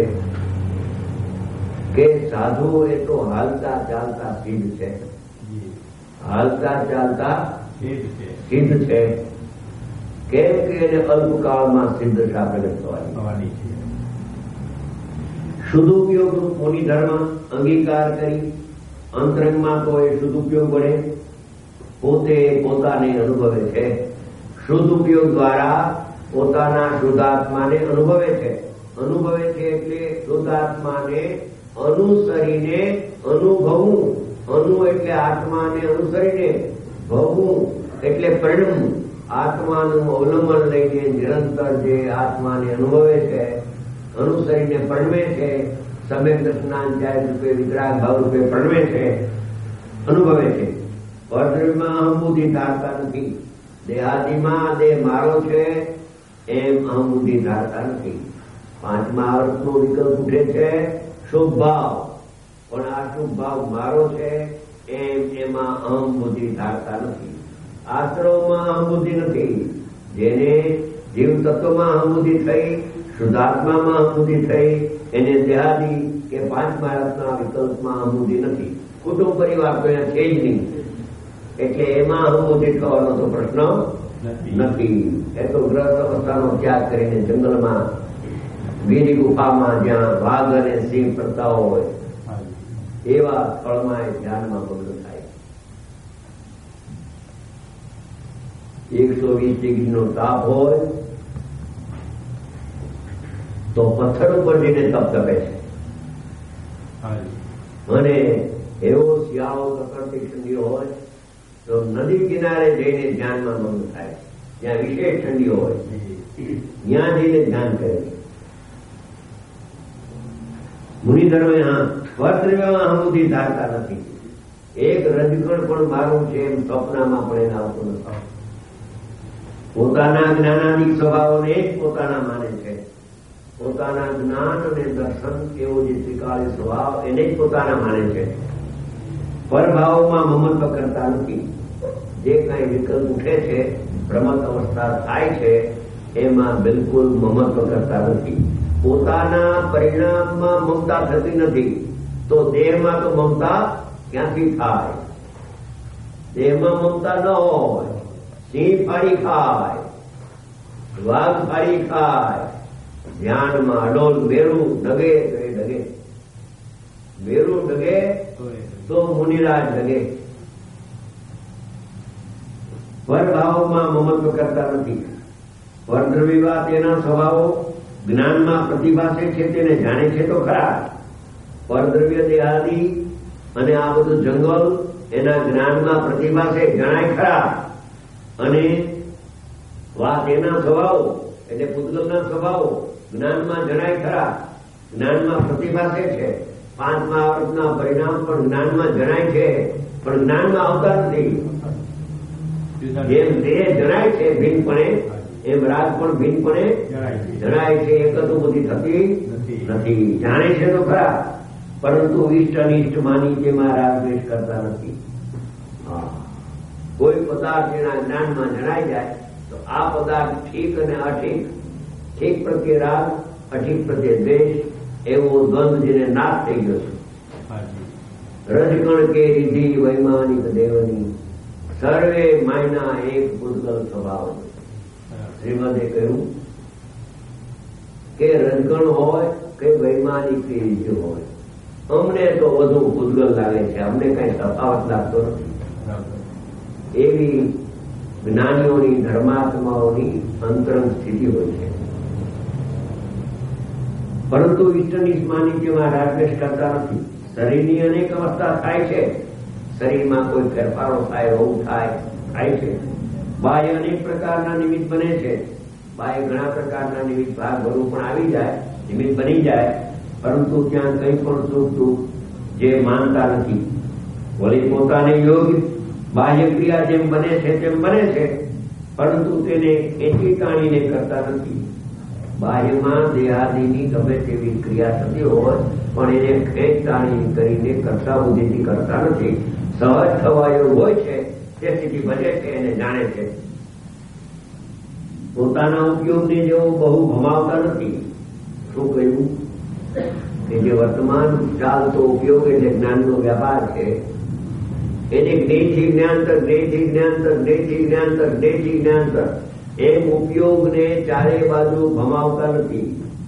કે સાધુ એ તો હાલતા ચાલતા સિદ્ધ છે. હાલતા ચાલતા સિદ્ધ છે. કેમ કે એને અલ્પકાળમાં સિદ્ધ દશા પ્રગટ થવાની છે. શુદ્ધુપયોગ મુનિ ધર્મ અંગીકાર કરી અંતરંગમાં તો એ શુદ્ધુપયોગ વડે પોતે પોતાને અનુભવે છે. શુદ્ધુપયોગ દ્વારા પોતાના શુદ્ધાત્માને અનુભવે છે. અનુભવે છે એટલે શુદ્ધાત્માને અનુસરીને અનુભવવું. અનુ એટલે આત્માને અનુસરીને, ભવવું એટલે પરિણમવું. આત્માનું અવલંબન લઈને નિરંતર જે આત્માને અનુભવે છે અનુસરીને પરણવે છે, સમ્યક દર્શનાધ્યાય રૂપે વિતરાગ ભાવ રૂપે પરણવે છે, અનુભવે છે. પરદ્રવ્યમાં અહમ બુદ્ધિ ધારતા નથી. દેહાદિમાં દેહ મારો છે એમ અહમ બુદ્ધિ ધારતા નથી. પાંચમા આવર્તનો વિકલ્પ ઉઠે છે શુભ ભાવ, પણ આ શુભ ભાવ મારો છે એમ એમાં અહમ બુદ્ધિ ધારતા નથી. આશ્રવમાં અહમ બુદ્ધિ નથી. જેને જીવ તત્વમાં અહમ બુદ્ધિ થઈ, શુદ્ધાત્મામાં અહમ બુદ્ધિ થઈ, એને દેહાદી કે પાંચમા આવર્તના વિકલ્પમાં અહમ બુદ્ધિ નથી. કુટુંબ પરિવાર તો અહીંયા છે જ નહીં, એટલે એમાં અહમ બુદ્ધિ થવાનો તો પ્રશ્ન નથી. એ તો ગ્રસ્ત અવસ્થાનો ત્યાગ કરીને જંગલમાં વીરી ગુફામાં જ્યાં વાઘ અને સિંહ ફરતા હોય એવા સ્થળમાં એ ધ્યાનમાં મગ્ન થાય. એકસો વીસ ડિગ્રીનો તાપ હોય તો પથ્થર ઉપર જઈને તપ તપે છે, અને એવો શિયાળો કકડતી ઠંડી હોય તો નદી કિનારે જઈને ધ્યાનમાં મગ્ન થાય. જ્યાં વિશેષ ઠંડી હોય ત્યાં જઈને ધ્યાન કરે છે. મુનિધર્મે હા સ્વદ્રવ્યમાં અહમબુદ્ધિ ધારતા નથી. એક રજકણ પણ મારું છે એમ સ્વપ્નમાં પણ એને આવતું નથી. પોતાના જ્ઞાનાદિક સ્વભાવોને જ પોતાના માને છે. પોતાના જ્ઞાન અને દર્શન એવો જે ત્રિકાળી સ્વભાવ એને જ પોતાના માને છે. પરભાવોમાં મમત્વ કરતા નથી. જે કાંઈ વિકલ્પ ઉઠે છે, પ્રમત અવસ્થા થાય છે, એમાં બિલકુલ મમત્વ કરતા નથી. પોતાના પરિણામમાં મમતા થતી નથી તો દેહમાં તો મમતા ક્યાંથી થાય? દેહમાં મમતા ન હોય, સિંહ ફાડી ખાય, વાઘ ફાડી ખાય, ધ્યાનમાં અડોલ મેરું ડગે તો એ ડગે, મેરું ડગે તો મુનિરાજ ડગે. પરભાવોમાં મમત્વ કરતા નથી. પરદ્રવ્યવા તેના સ્વભાવો જ્ઞાનમાં પ્રતિભાસે છે, તેને જાણે છે તો ખરા. પરદ્રવ્ય દેહાદિ અને આ બધું જંગલ એના જ્ઞાનમાં પ્રતિભાસે જણાય ખરા. અને વાત એના સ્વભાવો એટલે પૂતગલના સ્વભાવો જ્ઞાનમાં જણાય ખરા, જ્ઞાનમાં પ્રતિભાસે છે. પાંચમા આવર્તના પરિણામ પણ જ્ઞાનમાં જણાય છે, પણ જ્ઞાનમાં આવતા નથી. જેમ દેહ જણાય છે ભિન્નપણે, એમ રાગ પણ ભિન્નપણે જણાય છે. એકત્વબુદ્ધિ થતી નથી. જાણે છે તો ખરા, પરંતુ ઇષ્ટ અનિષ્ટ માની તેમાં રાગ દ્વેષ કરતા નથી. કોઈ પદાર્થ એના જ્ઞાનમાં જણાઈ જાય તો આ પદાર્થ ઠીક અને અઠીક, ઠીક પ્રત્યે રાગ, અઠીક પ્રત્યે દ્વેષ, એવો દ્વંદ જેને નાશ થઈ ગયો છે. રજકણ કે રીધિ વૈમાનિક દેવની સર્વે માયના એક પૂતગલ સ્વભાવ. શ્રીમદે કહ્યું કે રજગણ હોય કે વૈમાનિક કે રીતિ હોય, અમને તો વધુ પૂતગલ લાગે છે, અમને કઈ તફાવત લાગતો નથી. એવી જ્ઞાનીઓની ધર્માત્માઓની અંતરંગ સ્થિતિ હોય છે. પરંતુ ઈષ્ટની માનિત્યમાં રાગદ્વેષ કરતા નથી. શરીરની અનેક અવસ્થા થાય છે, શરીરમાં કોઈ ફેરફારો થાય, રોગ થાય થાય છે. બાહ્ય અનેક પ્રકારના નિમિત્ત બને છે. બાહ્ય ઘણા પ્રકારના નિમિત્ત ભાગ ભરું પણ આવી જાય, નિમિત્ત બની જાય, પરંતુ ત્યાં કંઈ પણ સુખ દુઃખ જે માનતા નથી. વળી પોતાને યોગ્ય બાહ્ય ક્રિયા જેમ બને છે તેમ બને છે, પરંતુ તેને એટલી તાણીને કરતા નથી. બાહ્યમાં દેહાદિની ગમે તેવી ક્રિયા થતી હોય પણ એને ખેંચ તાણી કરીને કરતા બુદ્ધિથી કરતા નથી. સહજ થવાયો હોય છે તે સ્થિતિ બને છે, એને જાણે છે. પોતાના ઉપયોગને જેવો બહુ ભમાવતા નથી. શું કહ્યું કે જે વર્તમાન ચાલતો ઉપયોગ એટલે જ્ઞાનનો વ્યાપાર છે, એને જ્ઞેયથી જ્ઞાનતર, જ્ઞેયથી જ્ઞાનતર, જ્ઞેયથી જ્ઞાનતર, જ્ઞેયથી જ્ઞાનતર એમ ઉપયોગને ચારે બાજુ ભમાવતા નથી.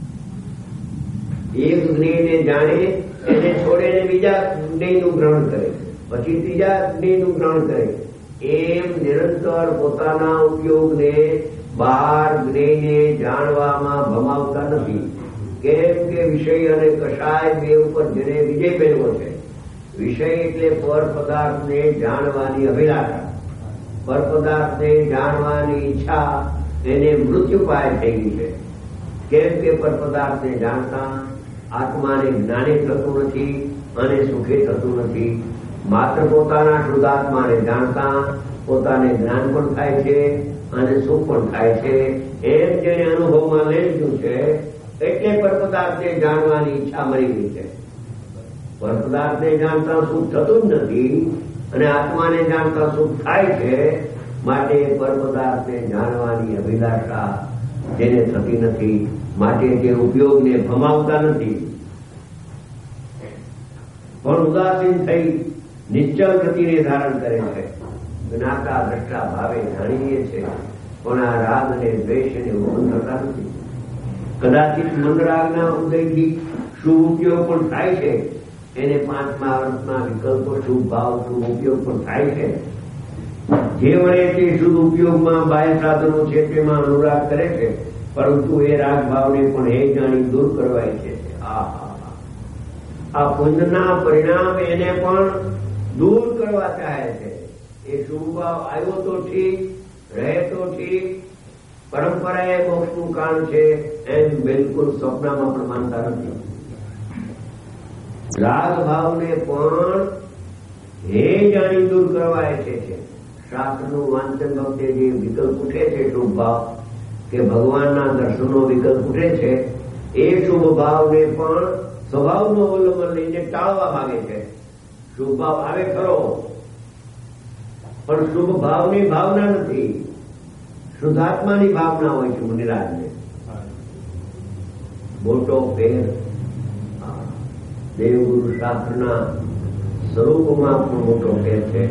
એક જ્ઞેયને જાણે એને છોડીને બીજા જ્ઞેયનું ગ્રહણ કરે, પછી ત્રીજા જ્ઞેયનું ગ્રહણ કરે. એમ નિરંતર પોતાના ઉપયોગને બહાર જ્ઞેયને જાણવામાં ભમાવતા નથી. કેમ કે વિષય અને કષાય બે ઉપર જેને વિજય મેળવો છે. વિષય એટલે પર પદાર્થને જાણવાની અભિલાષા, પર પદાર્થને જાણવાની ઈચ્છા એને મૃત્યુપાય થઈ ગઈ છે. કેમ કે પર પદાર્થને જાણતા આત્માને જ્ઞાને થતું નથી અને સુખે થતું નથી. માત્ર પોતાના શુદ્ધાત્માને જાણતા પોતાને જ્ઞાન પણ થાય છે અને સુખ પણ થાય છે. એમ જેને અનુભવમાં લઈ લીધું છે એટલે પર પદાર્થને જાણવાની ઈચ્છા મરી ગઈ છે. પર પદાર્થને જાણતા સુખ થતું જ નથી અને આત્માને જાણતા સુખ થાય છે. માટે પર પદાર્થને જાણવાની અભિલાષા જેને થતી નથી માટે તે ઉપયોગને ભમાવતા નથી, પણ ઉદાસીન થઈ નિશ્ચલ ગતિને ધારણ કરે છે. જ્ઞાતા દ્રષ્ટા ભાવે જાણીએ છે પણ આ રાગ અને દ્વેષને ઉભું થતા નથી. કદાચિત મંદરાગના ઉદયથી શુભ ઉપયોગ પણ થાય છે. એને પાંચમા વર્ષના વિકલ્પો શુભ ભાવ શુભ ઉપયોગ પણ થાય છે. જે વડે તે શુદ્ધ ઉપયોગમાં બાહ્ય સાધનો છે તેમાં અનુરાગ કરે છે, પરંતુ એ રાગ ભાવને પણ હે જાણી દૂર કરવાય છે. આ પુંજના પરિણામ એને પણ દૂર કરવા ચાહે છે. એ શુભ ભાવ આવ્યો તો ઠીક, રહે તો ઠીક, પરંપરા એ મોક્ષનું કારણ છે એમ બિલકુલ સ્વપ્નમાં પણ માનતા નથી. રાગ ભાવને પણ હે જાણી દૂર કરવાય છે. શાસ્ત્રનું વાંચન વખતે જે વિકલ્પ ઉઠે છે શુભ ભાવ કે ભગવાનના દર્શનનો વિકલ્પ ઉઠે છે એ શુભ ભાવને પણ સ્વભાવનું અવલંબન લઈને ટાળવા માંગે છે. શુભ ભાવ આવે ખરો પણ શુભ ભાવની ભાવના નથી, શુદ્ધાત્માની ભાવના હોય છે. મુનિરાજને મોટો ફેર દેવગુરુ શાસ્ત્રના સ્વરૂપમાં પણ મોટો ફેર છે.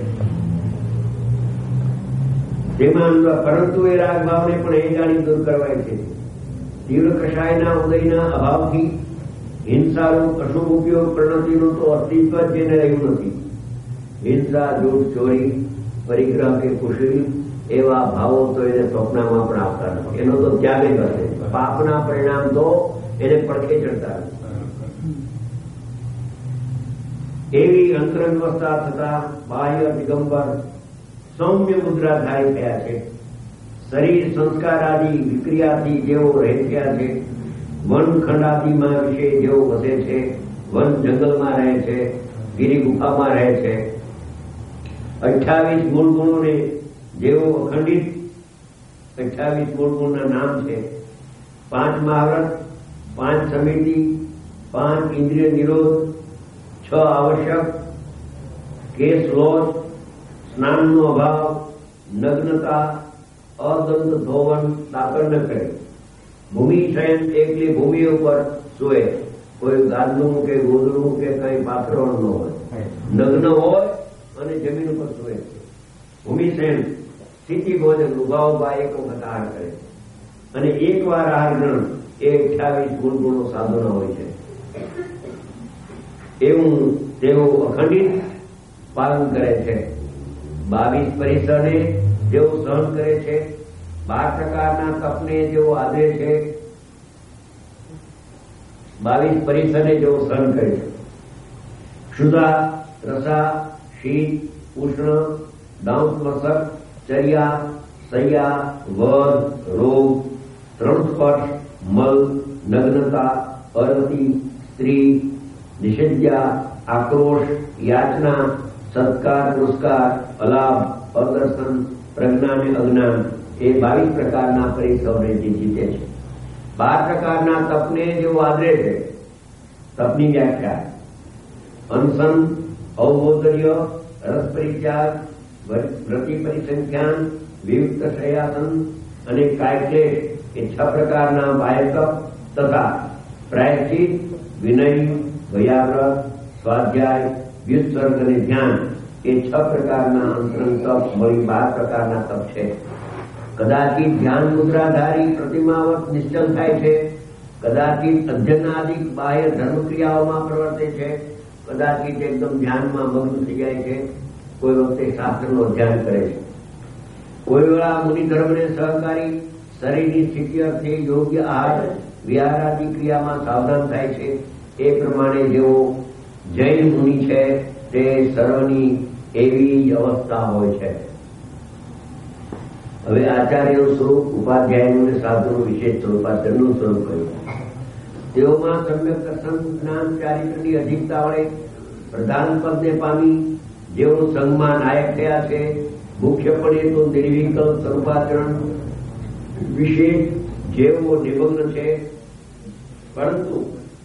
તેમાં પરંતુ એ રાગ ભાવને પણ એ જાણી દૂર કરવાય છે. તીવ્ર કષાયના ઉદયના અભાવથી હિંસારૂપ અશુભ ઉપયોગ પ્રણતિનું તો અસ્તિત્વ જ જેને રહ્યું નથી. હિંસા, જૂઠ, ચોરી, પરિગ્રહ કે કુશળી એવા ભાવો તો એને સ્વપ્નમાં પણ આવતા નથી. એનો તો ત્યાગ જ હશે. પાપના પરિણામ તો એને પડખે ચડતા નથી. એવી અંતરંગવસ્થા થતા બાહ્ય દિગંબર સૌમ્ય મુદ્રાધારી થયા છે. શરીર સંસ્કાર આદિ વિક્રિયાથી જેવો રહેત્યા છે, વન ખંડાદિમાં વિશે જેવો વસે છે, વન જંગલમાં રહે છે, ગિરી ગુફામાં રહે છે, અઠ્યાવીસ મૂળ ગુણોને જેવો અખંડિત અઠ્યાવીસ મૂળ ગુણના નામ છે. પાંચ મહાવ્રત, પાંચ સમિતિ, પાંચ ઇન્દ્રિય નિરોધ, છ આવશ્યક, કેસ લોચ, સ્નાનનો અભાવ, નગ્નતા, અદંત ધોવન દાખલ ન કરે, ભૂમિ શયન એકલી ભૂમિ ઉપર સૂએ, કોઈ ગાદલું કે ગોદડું કે કઈ પાથરો ન હોય, નગ્ન હોય અને જમીન ઉપર સૂએ. ભૂમિ શયન સ્થિતિ ભોજન ઉભા ઉભા એક વખત આહાર કરે અને એક વાર આહાર ગ્રહણ એ અઠ્યાવીસ ગુણ ગુણો સાધનો હોય છે. એવું તેઓ અખંડિત પાલન કરે છે. બાવીસ પરિસરને જેઓ સહન કરે છે, બાર પ્રકારના તપને જેઓ આદરે છે, બાવીસ પરિસરને જેઓ સહન કરે છે. ક્ષુધા, રસા, શીત, ઉષ્ણ, દાંતમસક, ચર્યા, સૈયા, વધ, રોગ, ત્રણ સ્પર્શ, મલ, નગ્નતા, અરતિ, સ્ત્રી, નિષેધ્યા, આક્રોશ, યાચના, સત્કાર, પુરસ્કાર, અલાભ, અદર્શન, પ્રજ્ઞા અને અજ્ઞાન એ બાવીસ પ્રકારના પરિસરને જે જીતે છે. બાર પ્રકારના તપને જેઓ આદરે છે, તપની વ્યાખ્યા અનશન, અવબોધર્ય, રસ પરિત્યાગ, વ્રતિ પરિસંખ્યાન, વિયુક્ત શયાસન અને કાયક્લેશ એ છ પ્રકારના બાહ્ય તપ તથા પ્રાયશ્ચિત, વિનય, વૈયાવ્રત, સ્વાધ્યાય, વ્યુત્સર્ગ અને ધ્યાન એ છ પ્રકારના અંતરંગ તપ મળી બાર પ્રકારના તપ છે. કદાચિત ધ્યાન મુદ્રાધારી પ્રતિમાવત નિશ્ચલ થાય છે, કદાચિત અધ્યયનાદિક બાહ્ય ધર્મક્રિયાઓમાં પ્રવર્તે છે, કદાચિત એકદમ ધ્યાનમાં મગ્ન થઈ જાય છે, કોઈ વખતે શાસ્ત્રનો ધ્યાન કરે છે. કોઈ વેળા મુનિ ધર્મને સહકારી શરીરની સ્થિતિ અર્થે યોગ્ય આહાર વિહારાદી ક્રિયામાં સાવધાન થાય છે. એ પ્રમાણે જેઓ જૈન મુનિ છે તે સર્વની એવી જ અવસ્થા હોય છે. હવે આચાર્યનું સ્વરૂપ, ઉપાધ્યાયનું અને સાધુનું વિશેષ સ્વરૂપ, આ તેમનું સ્વરૂપ કહ્યું. તેઓમાં સમ્યક દર્શન, જ્ઞાન, ચારિત્રની અધિકતા વડે પ્રધાન પદને પામી જેઓ સંઘમાં નાયક થયા છે. મુખ્યપણે તો નિર્વિકલ્પ સ્વરૂપાચરણ વિશે જેઓ નિમગ્ન છે, પરંતુ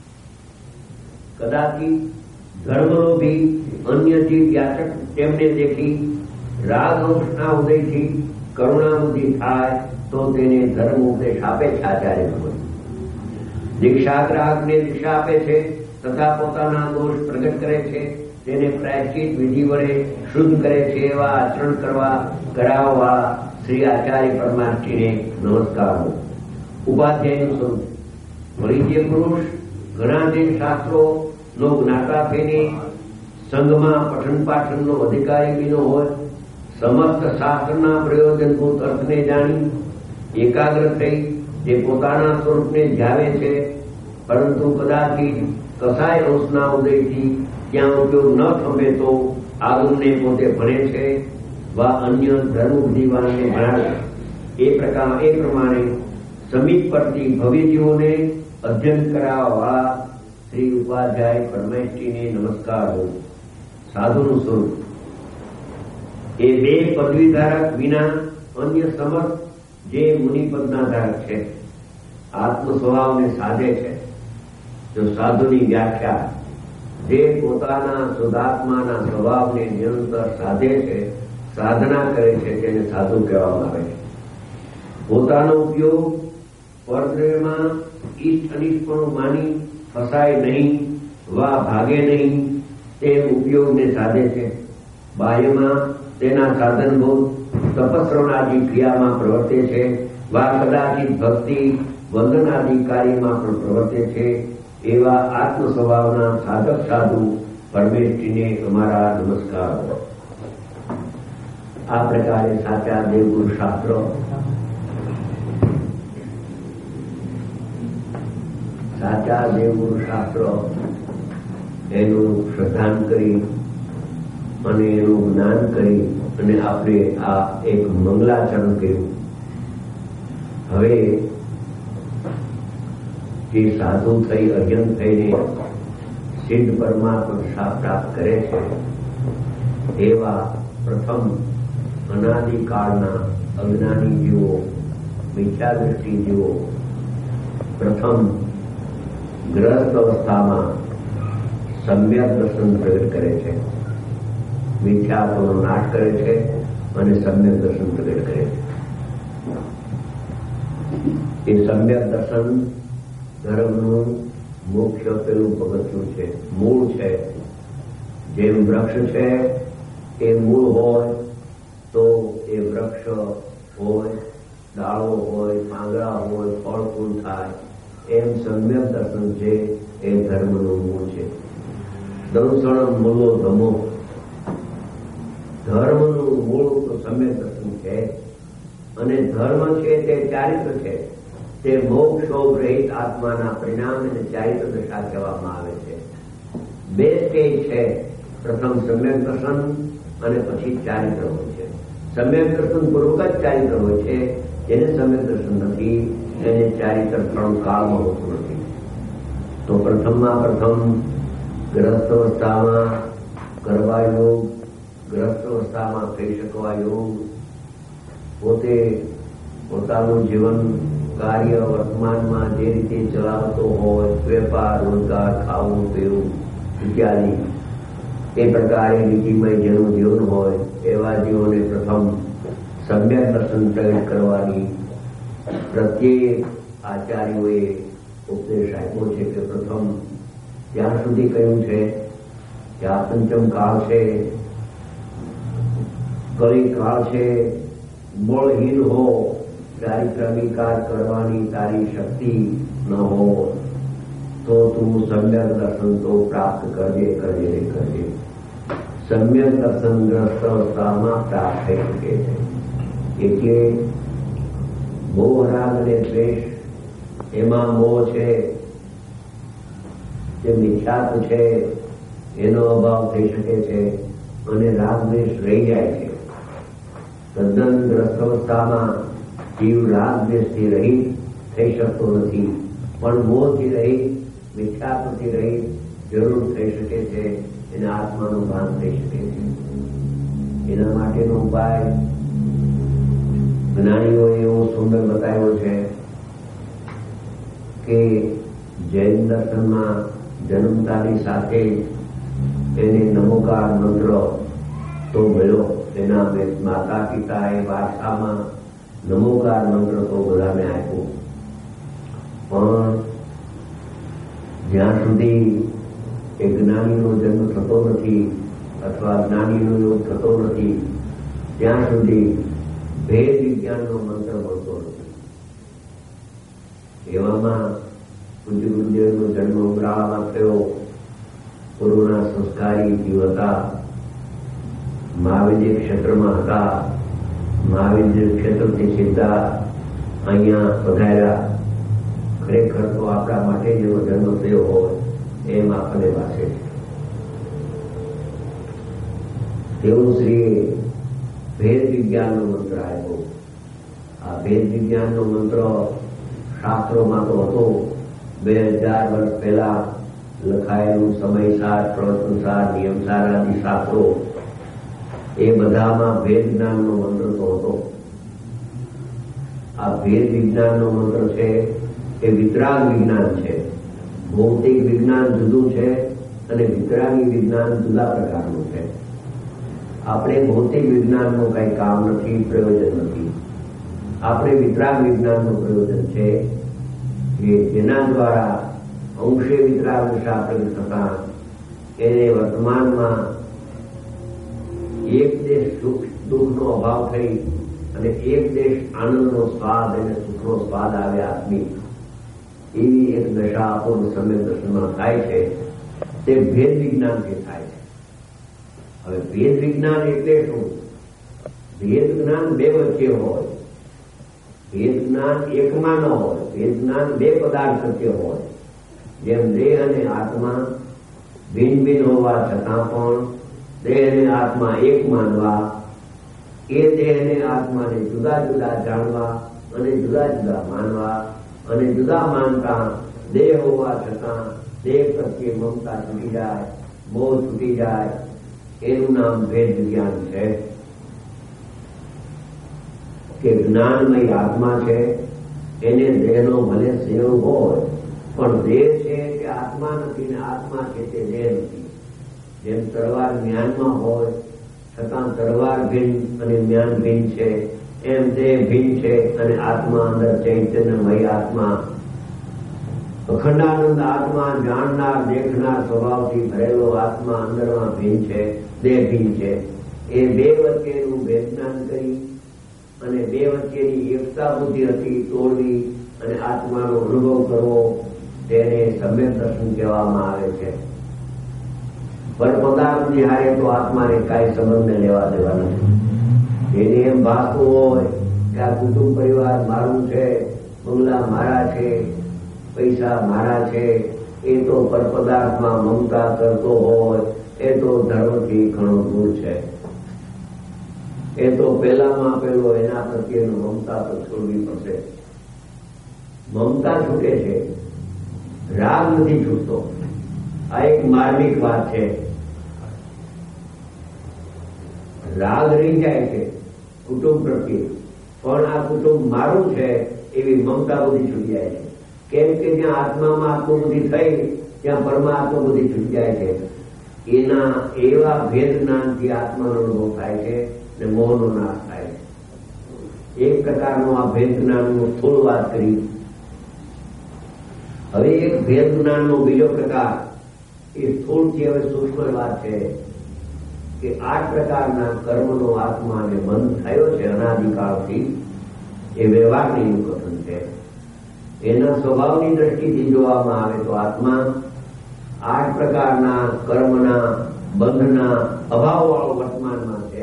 કદાચિત ધર્મલોભી અન્યથી યાચક તેમને દેખી રાગંશના ઉદયથી કરુણાબુદ્ધિ થાય તો તેને ધર્મ ઉપદેશ આપે છે આચાર્ય ભગવાન. દીક્ષાગ્રાહકને દીક્ષા આપે છે તથા પોતાના દોષ પ્રગટ કરે છે, તેને પ્રાયશ્ચિત વિધિ વડે શુદ્ધ કરે છે. એવા આચરણ કરવા કરાવવા શ્રી આચાર્ય પરમાર્થીને નમસ્કારો. ઉપાધ્યાયનું સ્વરૂપ. વળી જે પુરુષ ઘણા જે શાસ્ત્રોનો જ્ઞાતા થઈને સંઘમાં પઠન પાઠનનો અધિકારી બીનો હોય, સમસ્ત શાસ્ત્રના પ્રયોજનભૂત અર્થને જાણી એકાગ્ર થઈ તે પોતાના સ્વરૂપને ધ્યાવે છે, પરંતુ કદાચિત કસાય અંશના ઉદયથી ત્યાં ઉપયોગ ન થમે તો આગમને પોતે ભણે છે વા અન્ય ધર્મ બુદ્ધિવાનને ભણાવે. એ પ્રકાર એ પ્રમાણે સમીપ પરથી ભવ્યજીવોને અધ્યયન કરાવવા શ્રી ઉપાધ્યાય પરમેષ્ઠીને નમસ્કાર હો. સાધુનું સ્વરૂપ. એ બે પદવીધારક વિના અન્ય સમર્થ જે મુનિપદના ધારક છે, આત્મ સ્વભાવને સાધે છે. જો સાધુની વ્યાખ્યા જે પોતાના શુદ્ધાત્માના સ્વભાવને નિરંતર સાધે છે, સાધના કરે છે, તેને સાધુ કહેવામાં આવે છે. પોતાનો ઉપયોગ પરદ્રવ્યમાં ઈષ્ટ અનિષ્ટપણું માની ફસાય નહીં વા ભાગે નહીં તે ઉપયોગને સાધે છે. બાહ્યમાં તેના સાધનભૂત તપસ્રવણાદિ ક્રિયામાં પ્રવર્તે છે વા કદાચિત ભક્તિ વંદનાદિ કાર્યમાં પણ પ્રવર્તે છે. એવા આત્મ સ્વભાવના સાધક સાધુ પરમેષ્ઠીને અમારા નમસ્કાર. આ પ્રકારે સાચા દેવગુરુ શાસ્ત્ર સાચા દેવગુરુ શાસ્ત્ર એનું શ્રદ્ધાન કરી અને એનું જ્ઞાન કરી અને આપણે આ એક મંગલાચરણ કર્યું. હવે જે સાધુ થઈ અર્જન થઈને સિદ્ધ પરમાત્મા પ્રાપ્ત કરે છે, એવા પ્રથમ અનાદિકાળના અજ્ઞાની જીવો, મિથ્યા દ્રષ્ટિ જીવો પ્રથમ ગ્રસ્ત અવસ્થામાં સમ્યક દર્શન પ્રગટ કરે છે, મિથ્યાત્વનો નાશ કરે છે અને સમ્યક દર્શન પ્રગટ કરે છે. એ સમ્યક દર્શન ધર્મનું મુખ્ય પેલું પગથિયું છે, મૂળ છે. જેમ વૃક્ષ છે એ મૂળ હોય તો એ વૃક્ષ હોય, ડાળો હોય, પાંદડા હોય, ફળ ફૂલ થાય. એમ સમ્યક દર્શન છે એ ધર્મનું મૂળ છે. દંસણ મૂલો ધમો. ધર્મનું મૂળ તો સમ્યક દર્શન છે અને ધર્મ છે તે ચારિત્ર છે. તે મોક્ષોપ રહિત આત્માના પરિણામ અને ચારિત્ર દશા કહેવામાં આવે છે. બે સ્ટેજ છે. પ્રથમ સમ્યક દર્શન અને પછી ચારિત્ર હોય છે. સમ્યક દર્શન પૂર્વક જ ચારિત્ર હોય છે. જેને સમ્યક દર્શન નથી એને ચારિત્ર ત્રણ કાળમાં હોતું નથી. તો પ્રથમમાં પ્રથમ ગ્રસ્ત અવસ્થામાં કરવા યોગ, ગ્રસ્ત અવસ્થામાં થઈ શકવા યોગ, પોતે પોતાનું જીવન કાર્ય વર્તમાનમાં જે રીતે ચલાવતો હોય, વેપાર રોજગાર, ખાવું પીવું ઇત્યાદિ, એ પ્રકારે નીતિમય જેનું જીવન હોય એવા જીવોને પ્રથમ સમ્યક દર્શન પ્રગટ કરવાની પ્રત્યેક આચાર્યોએ ઉપદેશ આપ્યો છે. કે પ્રથમ ત્યાં સુધી કહ્યું છે કે આ પંચમ કાળ છે, કલી કાળ છે, બળહીન હો, ચારિત્ર વિકાર કરવાની તારી શક્તિ ન હો તો તું સમ્યક દર્શન તો પ્રાપ્ત કરજે કરજે ને કરજે. સમ્યક દર્શન ગ્રસ્ત અવસ્થામાં પ્રાપ્ત થઈ શકે છે. એટલે મોહ રાગ અને દ્વેષ એમાં મોહ છે, જે મિથ્યાત્વ છે એનો અભાવ થઈ શકે છે અને રાગ દ્વેષ રહી જાય છે. તદ્દન ગ્રસ્ત અવસ્થામાં જીવ રાગ દ્વેષથી રહિત થઈ શકતો નથી, પણ મોહથી રહિત, મિથ્યાત્વથી રહિત જરૂર થઈ શકે છે. એને આત્માનું ભાન થઈ શકે છે. એના માટેનો ઉપાય જ્ઞાનીઓએ એવો સુંદર બતાવ્યો છે કે જૈન દર્શનમાં જન્મતાની સાથે એને નમોકાર મંત્ર તો મળ્યો. એના માતા પિતાએ વારસામાં નમોકાર મંત્ર તો બધાને આપ્યો, પણ જ્યાં સુધી એ જ્ઞાનીનો જન્મ થતો નથી અથવા જ્ઞાનીનો યોગ થતો નથી ત્યાં સુધી ભેદ વિજ્ઞાનનો મંત્ર મળતો નથી. એવામાં પૂજ્ય ગુરુદેવનો જન્મ ઉમરાળામાં થયો. પૂર્વના સંસ્કારી જીવ હતા, મહાવિદ્ય ક્ષેત્રમાં હતા. મહાવિદ્ય ક્ષેત્રથી સીધા અહીંયા પધાર્યા. ખરેખર તો આપણા માટે જેવો જન્મ થયો હોય એમ આપણને પાસે છે. તેવું શ્રીએ ભેદ વિજ્ઞાનનો મંત્ર આપ્યો. આ ભેદ વિજ્ઞાનનો મંત્ર શાસ્ત્રોમાં તો હતો. બે હજાર વર્ષ પહેલા લખાયેલું સમયસાર, પ્રવચનસાર, નિયમસાર આદિ શાસ્ત્રો, એ બધામાં ભેદ જ્ઞાનનો મંત્ર તો હતો. આ ભેદ વિજ્ઞાનનો મંત્ર છે એ વિતરાગ વિજ્ઞાન છે. ભૌતિક વિજ્ઞાન જુદું છે અને વિતરાગી વિજ્ઞાન જુદા પ્રકારનું છે. આપણે ભૌતિક વિજ્ઞાનનું કઈ કામ નથી, પ્રયોજન નથી. આપણે વિતરાગ વિજ્ઞાનનું પ્રયોજન છે કે જેના દ્વારા અંશે વિતરાગ દશા પ્રગટ થતા એને વર્તમાનમાં એક દેશ સુખ દુઃખનો અભાવ થઈ અને એક દેશ આનંદનો સ્વાદ અને સુખનો સ્વાદ આવે આત્મિક, એવી એક દશા અપૂર્વ સમ્યક દર્શનમાં થાય છે. તે ભેદ વિજ્ઞાનથી થાય છે. હવે ભેદ વિજ્ઞાન એટલે શું? ભેદ જ્ઞાન બે વચ્ચે હોય, ભેદ જ્ઞાન એકમાં ન હોય. ભેદ જ્ઞાન બે પદાર્થ વચ્ચે હોય. જેમ દેહ અને આત્મા ભિન્ન ભિન્ન હોવા છતાં પણ દેહ અને આત્મા એક માનવા, એ દેહ અને આત્માને જુદા જુદા જાણવા અને જુદા જુદા માનવા, અને જુદા માનતા દેહ હોવા છતાં દેહ પ્રત્યે મમતા છૂટી જાય, મોહ છૂટી જાય, એનું નામ ભેદ વિજ્ઞાન છે. કે જ્ઞાનમય આત્મા છે, એને દેહનો ભલે સંયોગ હોય પણ દેહ છે તે આત્મા નથી ને આત્મા છે તે દેહ નથી. જેમ તલવાર જ્ઞાનમાં હોય છતાં તલવાર ભિન્ન અને જ્ઞાન ભિન્ન છે, એમ દેહ ભિન્ન છે અને આત્મા અંદર ચૈતન્યમય આત્મા, અખંડાનંદ આત્મા, જાણનાર દેખનાર સ્વભાવથી ભરેલો આત્મા અંદરમાં ભિન્ન છે, દેહ ભિન્ન છે. એ બે વચ્ચેનું ભેદજ્ઞાન કરી અને બે વચ્ચેની એકતા બુદ્ધિ હતી તોડવી અને આત્માનો અનુભવ કરવો, તેને સમ્યક દર્શન કહેવામાં આવે છે. પર પદાર્થની હારે તો આત્માને કાંઈ સંબંધને લેવા દેવા નથી. એને એમ ભાસતું હોય કે આ કુટુંબ પરિવાર મારું છે, બંગલા મારા છે, પૈસા મારા છે, એ તો પર પદાર્થમાં મમતા કરતો હોય એ તો ધર્મથી ઘણો દૂર છે. એ તો પેલામાં પેલો એના પ્રત્યેનો મમતા તો છોડવી પડશે. મમતા છૂટે છે, રાગ નથી છૂટતો. આ એક માર્મિક વાત છે. રાગ રહી જાય છે કુટુંબ પ્રત્યે, પણ આ કુટુંબ મારું છે એવી મમતા બધી છૂટી જાય છે. કેમ કે જ્યાં આત્મામાં આત્મબુદ્ધિ થઈ ત્યાં પરમાત્મા બુદ્ધિ છૂટી જાય છે. એના એવા ભેદ જ્ઞાનથી આત્માનો અનુભવ થાય છે ને મોહનો નાશ થાય છે. એક પ્રકારનો આ ભેદ જ્ઞાનનો સ્થૂળ વાત કરી. હવે એક ભેદ જ્ઞાનનો બીજો પ્રકાર એ સ્થૂળથી હવે સૂક્ષ્મ વાત છે કે આઠ પ્રકારના કર્મનો આત્માને બંધ થયો છે અનાદિકાળથી. એ વ્યવહારનું કથન છે. એના સ્વભાવની દ્રષ્ટિથી જોવામાં આવે તો આત્મા આઠ પ્રકારના કર્મના બંધના અભાવવાળો વર્તમાનમાં છે.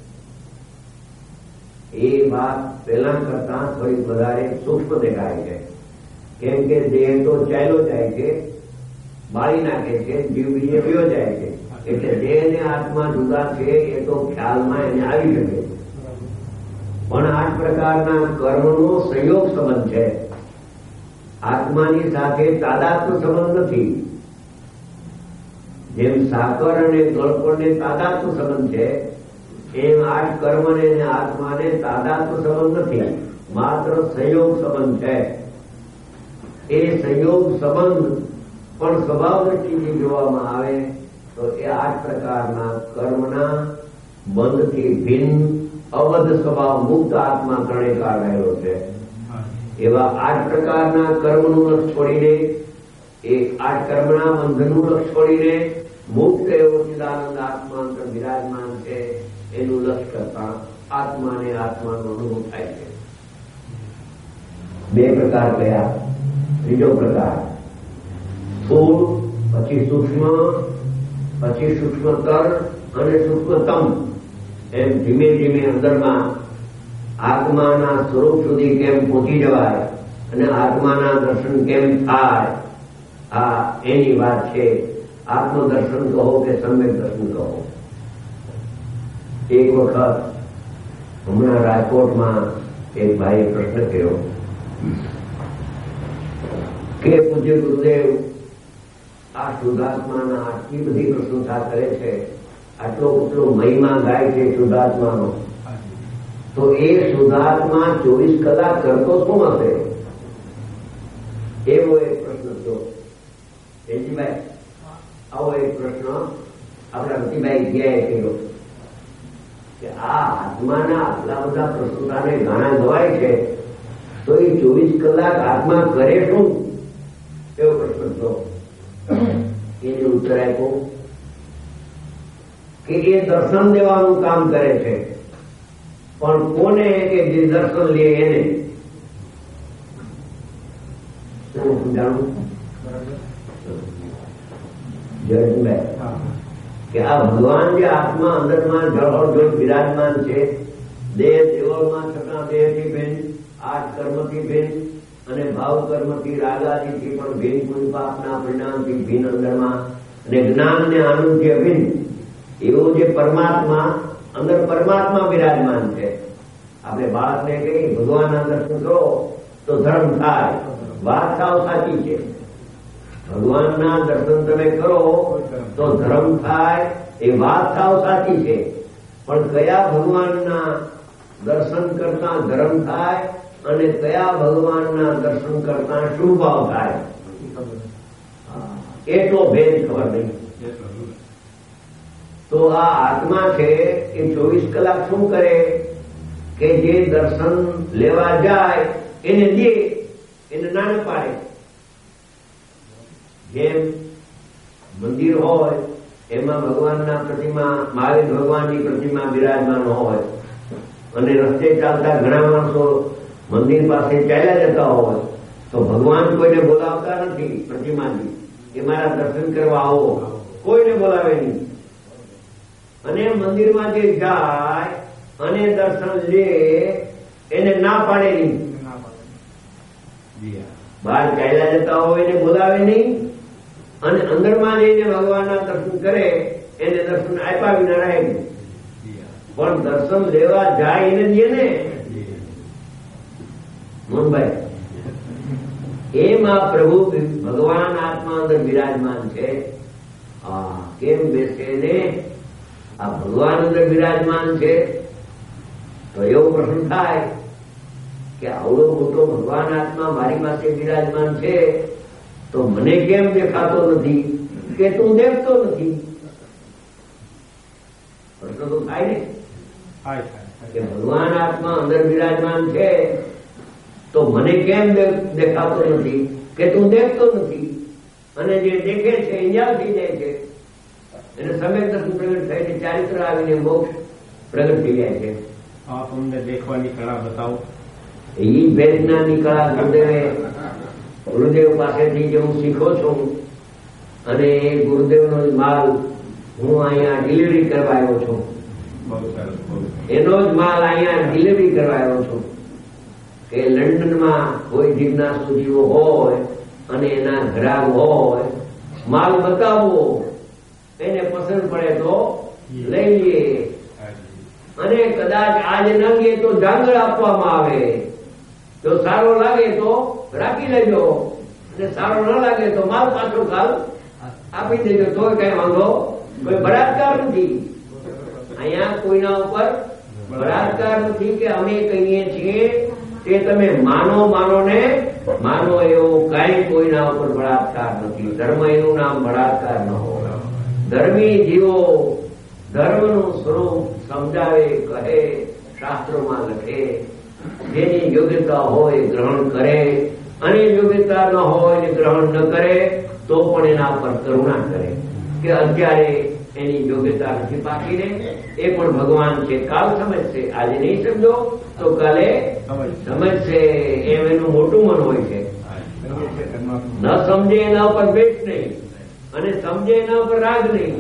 એ વાત પહેલા કરતા થોડી વધારે સૂક્ષ્મ દેખાય છે. કેમ કે દેહ તો ચાલ્યો જાય છે, બાળી નાખે છે, જીવ બીજે વયો જાય છે. એટલે દેહ ને આત્મા જુદા છે એ તો ખ્યાલમાં એને આવી શકે છે. પણ આ પ્રકારના કર્મનો સંયોગ સંબંધ છે. આત્માની સાથે તાદાત્મ્ય સંબંધ નથી. જેમ સાકર અને ગળપણને તાદાત્મ્ય સંબંધ છે, એમ આ કર્મને અને આત્માને તાદાત્મ્ય સંબંધ નથી, માત્ર સંયોગ સંબંધ છે. એ સંયોગ સંબંધ પણ સ્વભાવ દ્રષ્ટિથી જોવામાં આવે તો એ આઠ પ્રકારના કર્મના બંધથી ભિન્ન અબદ્ધ સ્વભાવ મુક્ત આત્મા ત્રણે કાળ રહેલો છે. એવા આઠ પ્રકારના કર્મનું લક્ષ છોડીને, એ આઠ કર્મના બંધનું લક્ષ છોડીને મુક્ત એવો ચિદાનંદ આત્મા અંતર વિરાજમાન છે, એનું લક્ષ કરતા આત્માને આત્માનો અનુભવ થાય છે. બે પ્રકાર કયા? ત્રીજો પ્રકાર સ્થૂળ, પછી સૂક્ષ્મ, પછી સૂક્ષ્મતર અને સૂક્ષ્મતમ, એમ ધીમે ધીમે અંદરમાં આત્માના સ્વરૂપ સુધી કેમ પહોંચી જવાય અને આત્માના દર્શન કેમ થાય, આ એની વાત છે. આત્મદર્શન કહો કે સમ્યક દર્શન કહો. એક વખત હમણાં રાજકોટમાં એક ભાઈએ પ્રશ્ન કર્યો કે પૂજ્ય ગુરુદેવ, આ શુદ્ધાત્માના આટલી બધી પ્રશંસા કરે છે, આટલો કેટલો મહિમા ગાય છે શુદ્ધાત્માનો, તો એ શુદ્ધાત્મા ચોવીસ કલાક કરતો શું હશે? એવો એક પ્રશ્ન થયો. એજીભાઈ, આવો એક પ્રશ્ન આપણા રતિભાઈ ગયા કર્યો કે આ આત્માના આટલા બધા પ્રશંસાને ગાણા ગવાય છે, તો એ ચોવીસ કલાક આત્મા કરે શું? એવો પ્રશ્ન થયો. એને ઉત્તર આપ્યો કે એ દર્શન દેવાનું કામ કરે છે, પણ કોને? કે જે દર્શન લે એને. સમજાણું જયભાઈ કે આ ભગવાન જે આત્મા અંદરમાં જળહળજળ વિરાજમાન છે, દેહ દેવળમાં છતાં દેહથી ભિન્ન, આઠ કર્મથી ભિન્ન અને ભાવ કર્મથી રાગાદિથી પણ ભિન્ન, કોઈ પાપના પરિણામથી ભિન્ન અંદરમાં, અને જ્ઞાન ને આનંદથી અભિન્ન એવો જે પરમાત્મા અંદર પરમાત્મા વિરાજમાન છે. આપણે બાળકને કહીએ ભગવાનના દર્શન કરો તો ધર્મ થાય, વાત સાવ સાચી છે. ભગવાનના દર્શન તમે કરો તો ધર્મ થાય, એ વાત સાવ સાચી છે. પણ કયા ભગવાનના દર્શન કરતા ધર્મ થાય અને કયા ભગવાનના દર્શન કરતા શું ભાવ થાય, એટલો ભેદ ખબર નહીં. તો આ આત્મા છે એ ચોવીસ કલાક શું કરે કે જે દર્શન લેવા જાય એને દે, એને ના પાડે. જેમ મંદિર હોય એમાં ભગવાનના પ્રતિમા, મહાવીર ભગવાનની પ્રતિમા બિરાજમાન હોય અને રસ્તે ચાલતા ઘણા માણસો મંદિર પાસે ચાલ્યા જતા હોય તો ભગવાન કોઈને બોલાવતા નથી પ્રતિમાથી કે મારા દર્શન કરવા આવો, કોઈને બોલાવે નહીં. અને મંદિરમાં જે જાય અને દર્શન લે એને ના પાડે નહીં. બહાર ચાલ્યા જતા હોય એને બોલાવે નહીં અને અંદરમાં જઈને ભગવાનના દર્શન કરે એને દર્શન આપ્યા વિના રહે નહીં. પણ દર્શન લેવા જાય એને દે ને મોહનભાઈ. એમાં પ્રભુ ભગવાન આત્મા અંદર બિરાજમાન છે. હા, કેમ બેસે ને આ ભગવાન અંદર બિરાજમાન છે? તો એવો પ્રશ્ન થાય કે આવડો મોટો ભગવાન આત્મા મારી પાસે બિરાજમાન છે તો મને કેમ દેખાતો નથી કે તું દેખતો નથી? પ્રશ્ન તો થાય ને કે ભગવાન આત્મા અંદર બિરાજમાન છે તો મને કેમ દેખાતો નથી કે તું દેખતો નથી? અને જે દેખે છે અહીંયા થઈ જાય છે એને સમ્યક દર્શન પ્રગટ થઈને ચારિત્ર આવીને મોક્ષ પ્રગટ થઈ જાય છે. આપ અમને દેખવાની કળા બતાવો. એ વેદનાની કળા ગુરુદેવે ગુરુદેવ પાસેથી જે હું શીખો છું અને એ ગુરુદેવનો જ માલ હું અહીંયા ડિલિવરી કરવા આવ્યો છું. એનો જ માલ અહીંયા ડિલિવરી કરવા આવ્યો છું કે લંડનમાં કોઈ જિજ્ઞાસુ જીવો હોય અને એના ગ્રાહક હોય, માલ બતાવવો, એને પસંદ પડે તો લઈ લઈએ. અને કદાચ આજ ન લે તો જાંગળ આપવામાં આવે. જો સારો લાગે તો રાખી લેજો, અને સારો ન લાગે તો માલ પાછો કાલ આપી દેજો, તો કઈ વાંધો. કોઈ બળાત્કાર નથી અહીંયા, કોઈના ઉપર બળાત્કાર નથી કે અમે કહીએ છીએ કે તમે માનો માનો ને માનો, એવો કઈ કોઈના ઉપર બળાત્કાર નથી. ધર્મ એનું નામ બળાત્કાર ન હોય. ધર્મી જીવો ધર્મનું સ્વરૂપ સમજાવે, કહે, શાસ્ત્રોમાં લખે. જેની યોગ્યતા હોય ગ્રહણ કરે, અને યોગ્યતા ન હોય ને ગ્રહણ ન કરે તો પણ એના પર કરુણા કરે કે અત્યારે એની યોગ્યતા નથી પાકીને, એ પણ ભગવાન છે, કાલ સમજશે. આજે નહીં સમજો તો કાલે સમજશે. એમ એનું મોટું મન હોય છે. ન સમજે એના ઉપર દ્વેષ નહીં, અને સમજે એના ઉપર રાગ નહીં.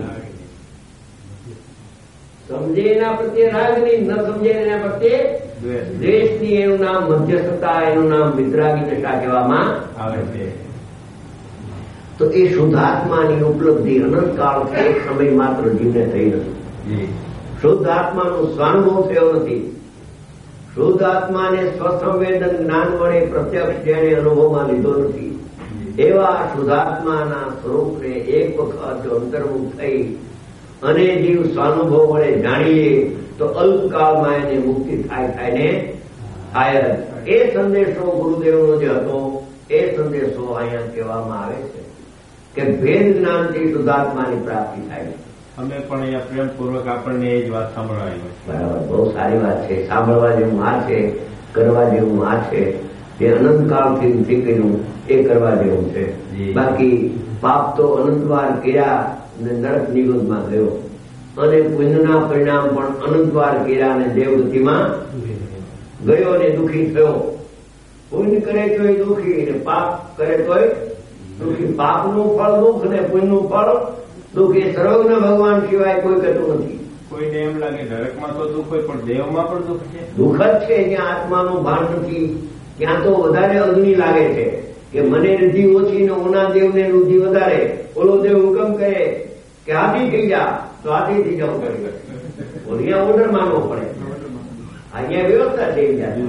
સમજે એના પ્રત્યે રાગ નહીં, ન સમજે એના પ્રત્યે દ્વેષની. એનું નામ મધ્યસ્થતા, એનું નામ વિતરાગી દશા કહેવામાં આવે છે. તો એ શુદ્ધાત્માની ઉપલબ્ધિ અનંતકાળથી એક સમય માત્ર જીવને થઈ નથી. શુદ્ધ આત્માનો સ્વાનુભવ થયો નથી. શુદ્ધ આત્માને સ્વસંવેદન જ્ઞાન વડે પ્રત્યક્ષ જેને અનુભવમાં લીધો નથી, એવા શુદ્ધાત્માના સ્વરૂપને એક વખત જો અંતર્મુખ થઈ અને જીવ સ્વાનુભવ વડે જાણીએ તો અલ્પકાળમાં એને મુક્તિ થાય થાય ને થાય જ. એ સંદેશો ગુરુદેવનો જે હતો એ સંદેશો અહીંયા કહેવામાં આવે છે કે ભેદ જ્ઞાનથી શુદ્ધાત્માની પ્રાપ્તિ થાય છે. અમે પણ અહીંયા પ્રેમપૂર્વક આપણને એ જ વાત સાંભળવાની. બરાબર, બહુ સારી વાત છે. સાંભળવા જેવું આ છે, કરવા જેવું આ છે. જે અનંતકાળથી નથી કર્યું એ કરવા જેવું છે. બાકી પાપ તો અનંતવાર કર્યા અને નરક નિરોધમાં ગયો, અને પુણ્યના પરિણામ પણ અનંતવાર કર્યા અને દેવગતિમાં ગયો અને દુઃખી થયો. પુણ્ય કરે તોય દુઃખી, અને પાપ કરે તોય દુઃખી. પાપનું ફળ દુઃખ ને પુણ્યનું ફળ દુઃખ. એ સર્વજ્ઞ ભગવાન સિવાય કોઈ કહેતું નથી. કોઈને એમ લાગે નરકમાં તો દુઃખ હોય, પણ દેવમાં પણ દુઃખ છે. દુઃખ જ છે. જ્યાં આત્માનું ભાન નથી ત્યાં તો વધારે અગ્નિ લાગે છે કે મને રુધિ ઓછી ને ઓના દેવને રુધિ વધારે. ઓલો દેવ હુકમ કરે કે હાથી થઈ જા તો હાથી થઈ જવું કરી. અહીંયા ઓર્ડર માનવો પડે, અહીંયા વ્યવસ્થા થઈ જાય.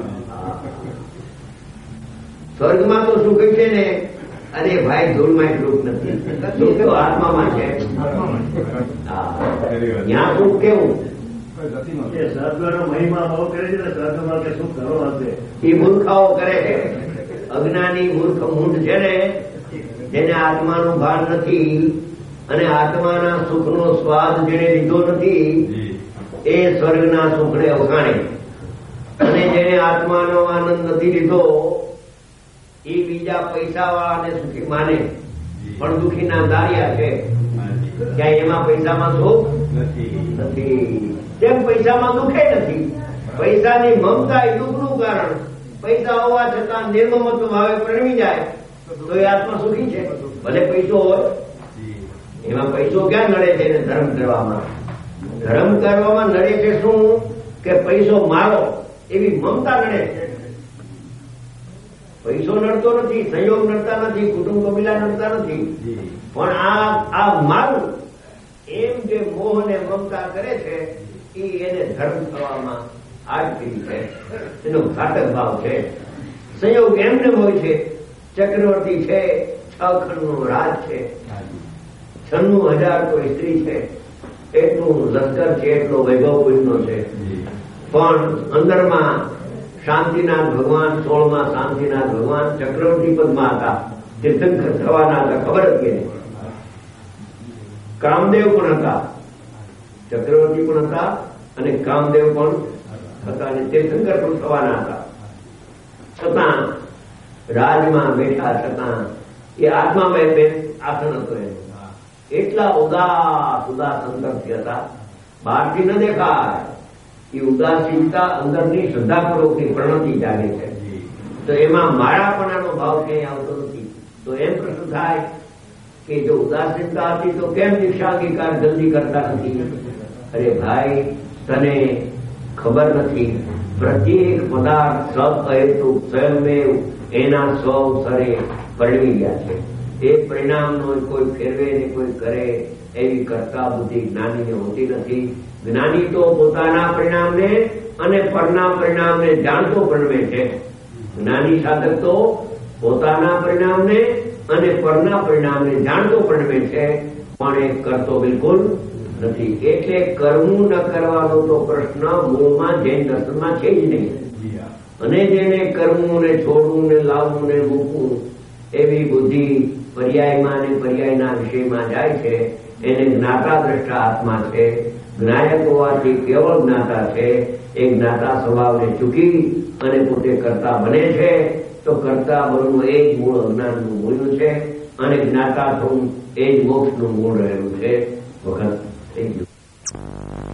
સ્વર્ગમાં તો સુખ છે ને, અરે ભાઈ ધૂળમાં સુખ નથી, સુખ તો આત્મામાં છે. ત્યાં સુખ કેવું? સર્ગનો મહિમા બહુ કરે છે ને, સર્ગમાં કે શું કરો હશે એ મૂર્ખાઓ કરે છે. અજ્ઞાની મૂર્ખ મૂંઢ છે ને, જેને આત્માનું ભાન નથી અને આત્માના સુખનો સ્વાદ જેને લીધો નથી, એ સ્વર્ગના સુખને અવસાણે. અને જેને આત્માનો આનંદ નથી લીધો એ બીજા પૈસા વાળાને સુખી માને, પણ દુઃખીના દારિયા છે. ક્યાંય એમાં પૈસામાં સુખ નથી. તેમ પૈસામાં દુઃખે નથી. પૈસાની મમતા એ દુઃખનું કારણ. પૈસા હોવા છતાં નિર્મમત્વ ભાવે પરણવી જાય તો એ આત્મા સુખી છે. ભલે પૈસો હોય, એમાં પૈસો ક્યાં નડે છે? એને ધર્મ કરવામાં. ધર્મ કરવામાં નડે છે શું? કે પૈસો મારો એવી મમતા નડે છે. પૈસો નડતો નથી, સંયોગ નડતા નથી, કુટુંબ કબીલા નડતા નથી, પણ આ આ મારું એમ જે મોહ ને મમતા કરે છે એ એને ધર્મ કરવામાં આજથી છે. એનો ઘાતક ભાવ છે. સંયોગ એમને હોય છે. ચક્રવર્તી છે, છ ખંડનું રાજ છે, છન્નું હજાર કોઈ સ્ત્રી છે, એટલું લશ્કર છે, એટલો વૈભવ પુણ્યનો છે, પણ અંદરમાં શાંતિનાથ ભગવાન, સોળમાં શાંતિનાથ ભગવાન ચક્રવર્તી પદમાં હતા, તીર્થંકર થવાના હતા, ખબર હતી એને. કામદેવ પણ હતા, ચક્રવર્તી પણ હતા અને કામદેવ પણ હતા, અને તીર્થંકર પણ થવાના હતા. છતાં રાજમાં બેઠા છતાં એ આત્મામાં બે આસન હતું એનું. એટલા ઉદાસ ઉદાસ અંતરથી હતા, બહારથી ન દેખાય. એ ઉદાસીનતા અંદરની શ્રદ્ધાપૂર્વકની પ્રણતિ જાગે છે. તો એમાં મારાપણાનો ભાવ ક્યાંય આવતો નથી. તો એમ પ્રશ્ન થાય કે જો ઉદાસીનતા હતી તો કેમ દીક્ષા અંગીકાર જલ્દી કરતા નથી? અરે ભાઈ, તને ખબર નથી, પ્રત્યેક પદાર્થ સત હેતુ સ્વયંમેવ એના સ્વ અવસરે પરણવી ગયા છે. એ પરિણામનો કોઈ ફેરવે ને કોઈ કરે એવી કરતા બુદ્ધિ જ્ઞાનીને હોતી નથી. જ્ઞાની તો પોતાના પરિણામને અને પરના પરિણામને જાણતો પરમે છે. જ્ઞાની સાધક તો પોતાના પરિણામને અને પરના પરિણામને જાણતો પરમે છે, પણ એ કરતો બિલકુલ નથી. એટલે કરવું ન કરવાનો તો પ્રશ્ન મૂળમાં જૈન દર્શનમાં છે જ નહીં. અને જેને કરવું ને છોડવું ને લાવવું ને મૂકવું એવી બુદ્ધિ પર્યાયમાં અને પર્યાયના વિષયમાં જાય છે, એને જ્ઞાતા દ્રષ્ટા આત્મા છે. જ્ઞાયક હોવાથી કેવળ જ્ઞાતા છે. એ જ્ઞાતા સ્વભાવને ચૂકી અને પોતે કરતા બને છે. તો કરતા બનવું એ જ મૂળ અજ્ઞાનનું મૂળ છે, અને જ્ઞાતા થવું એ જ મોક્ષનું મૂળ રહેલું છે. વખત થઈ ગયું.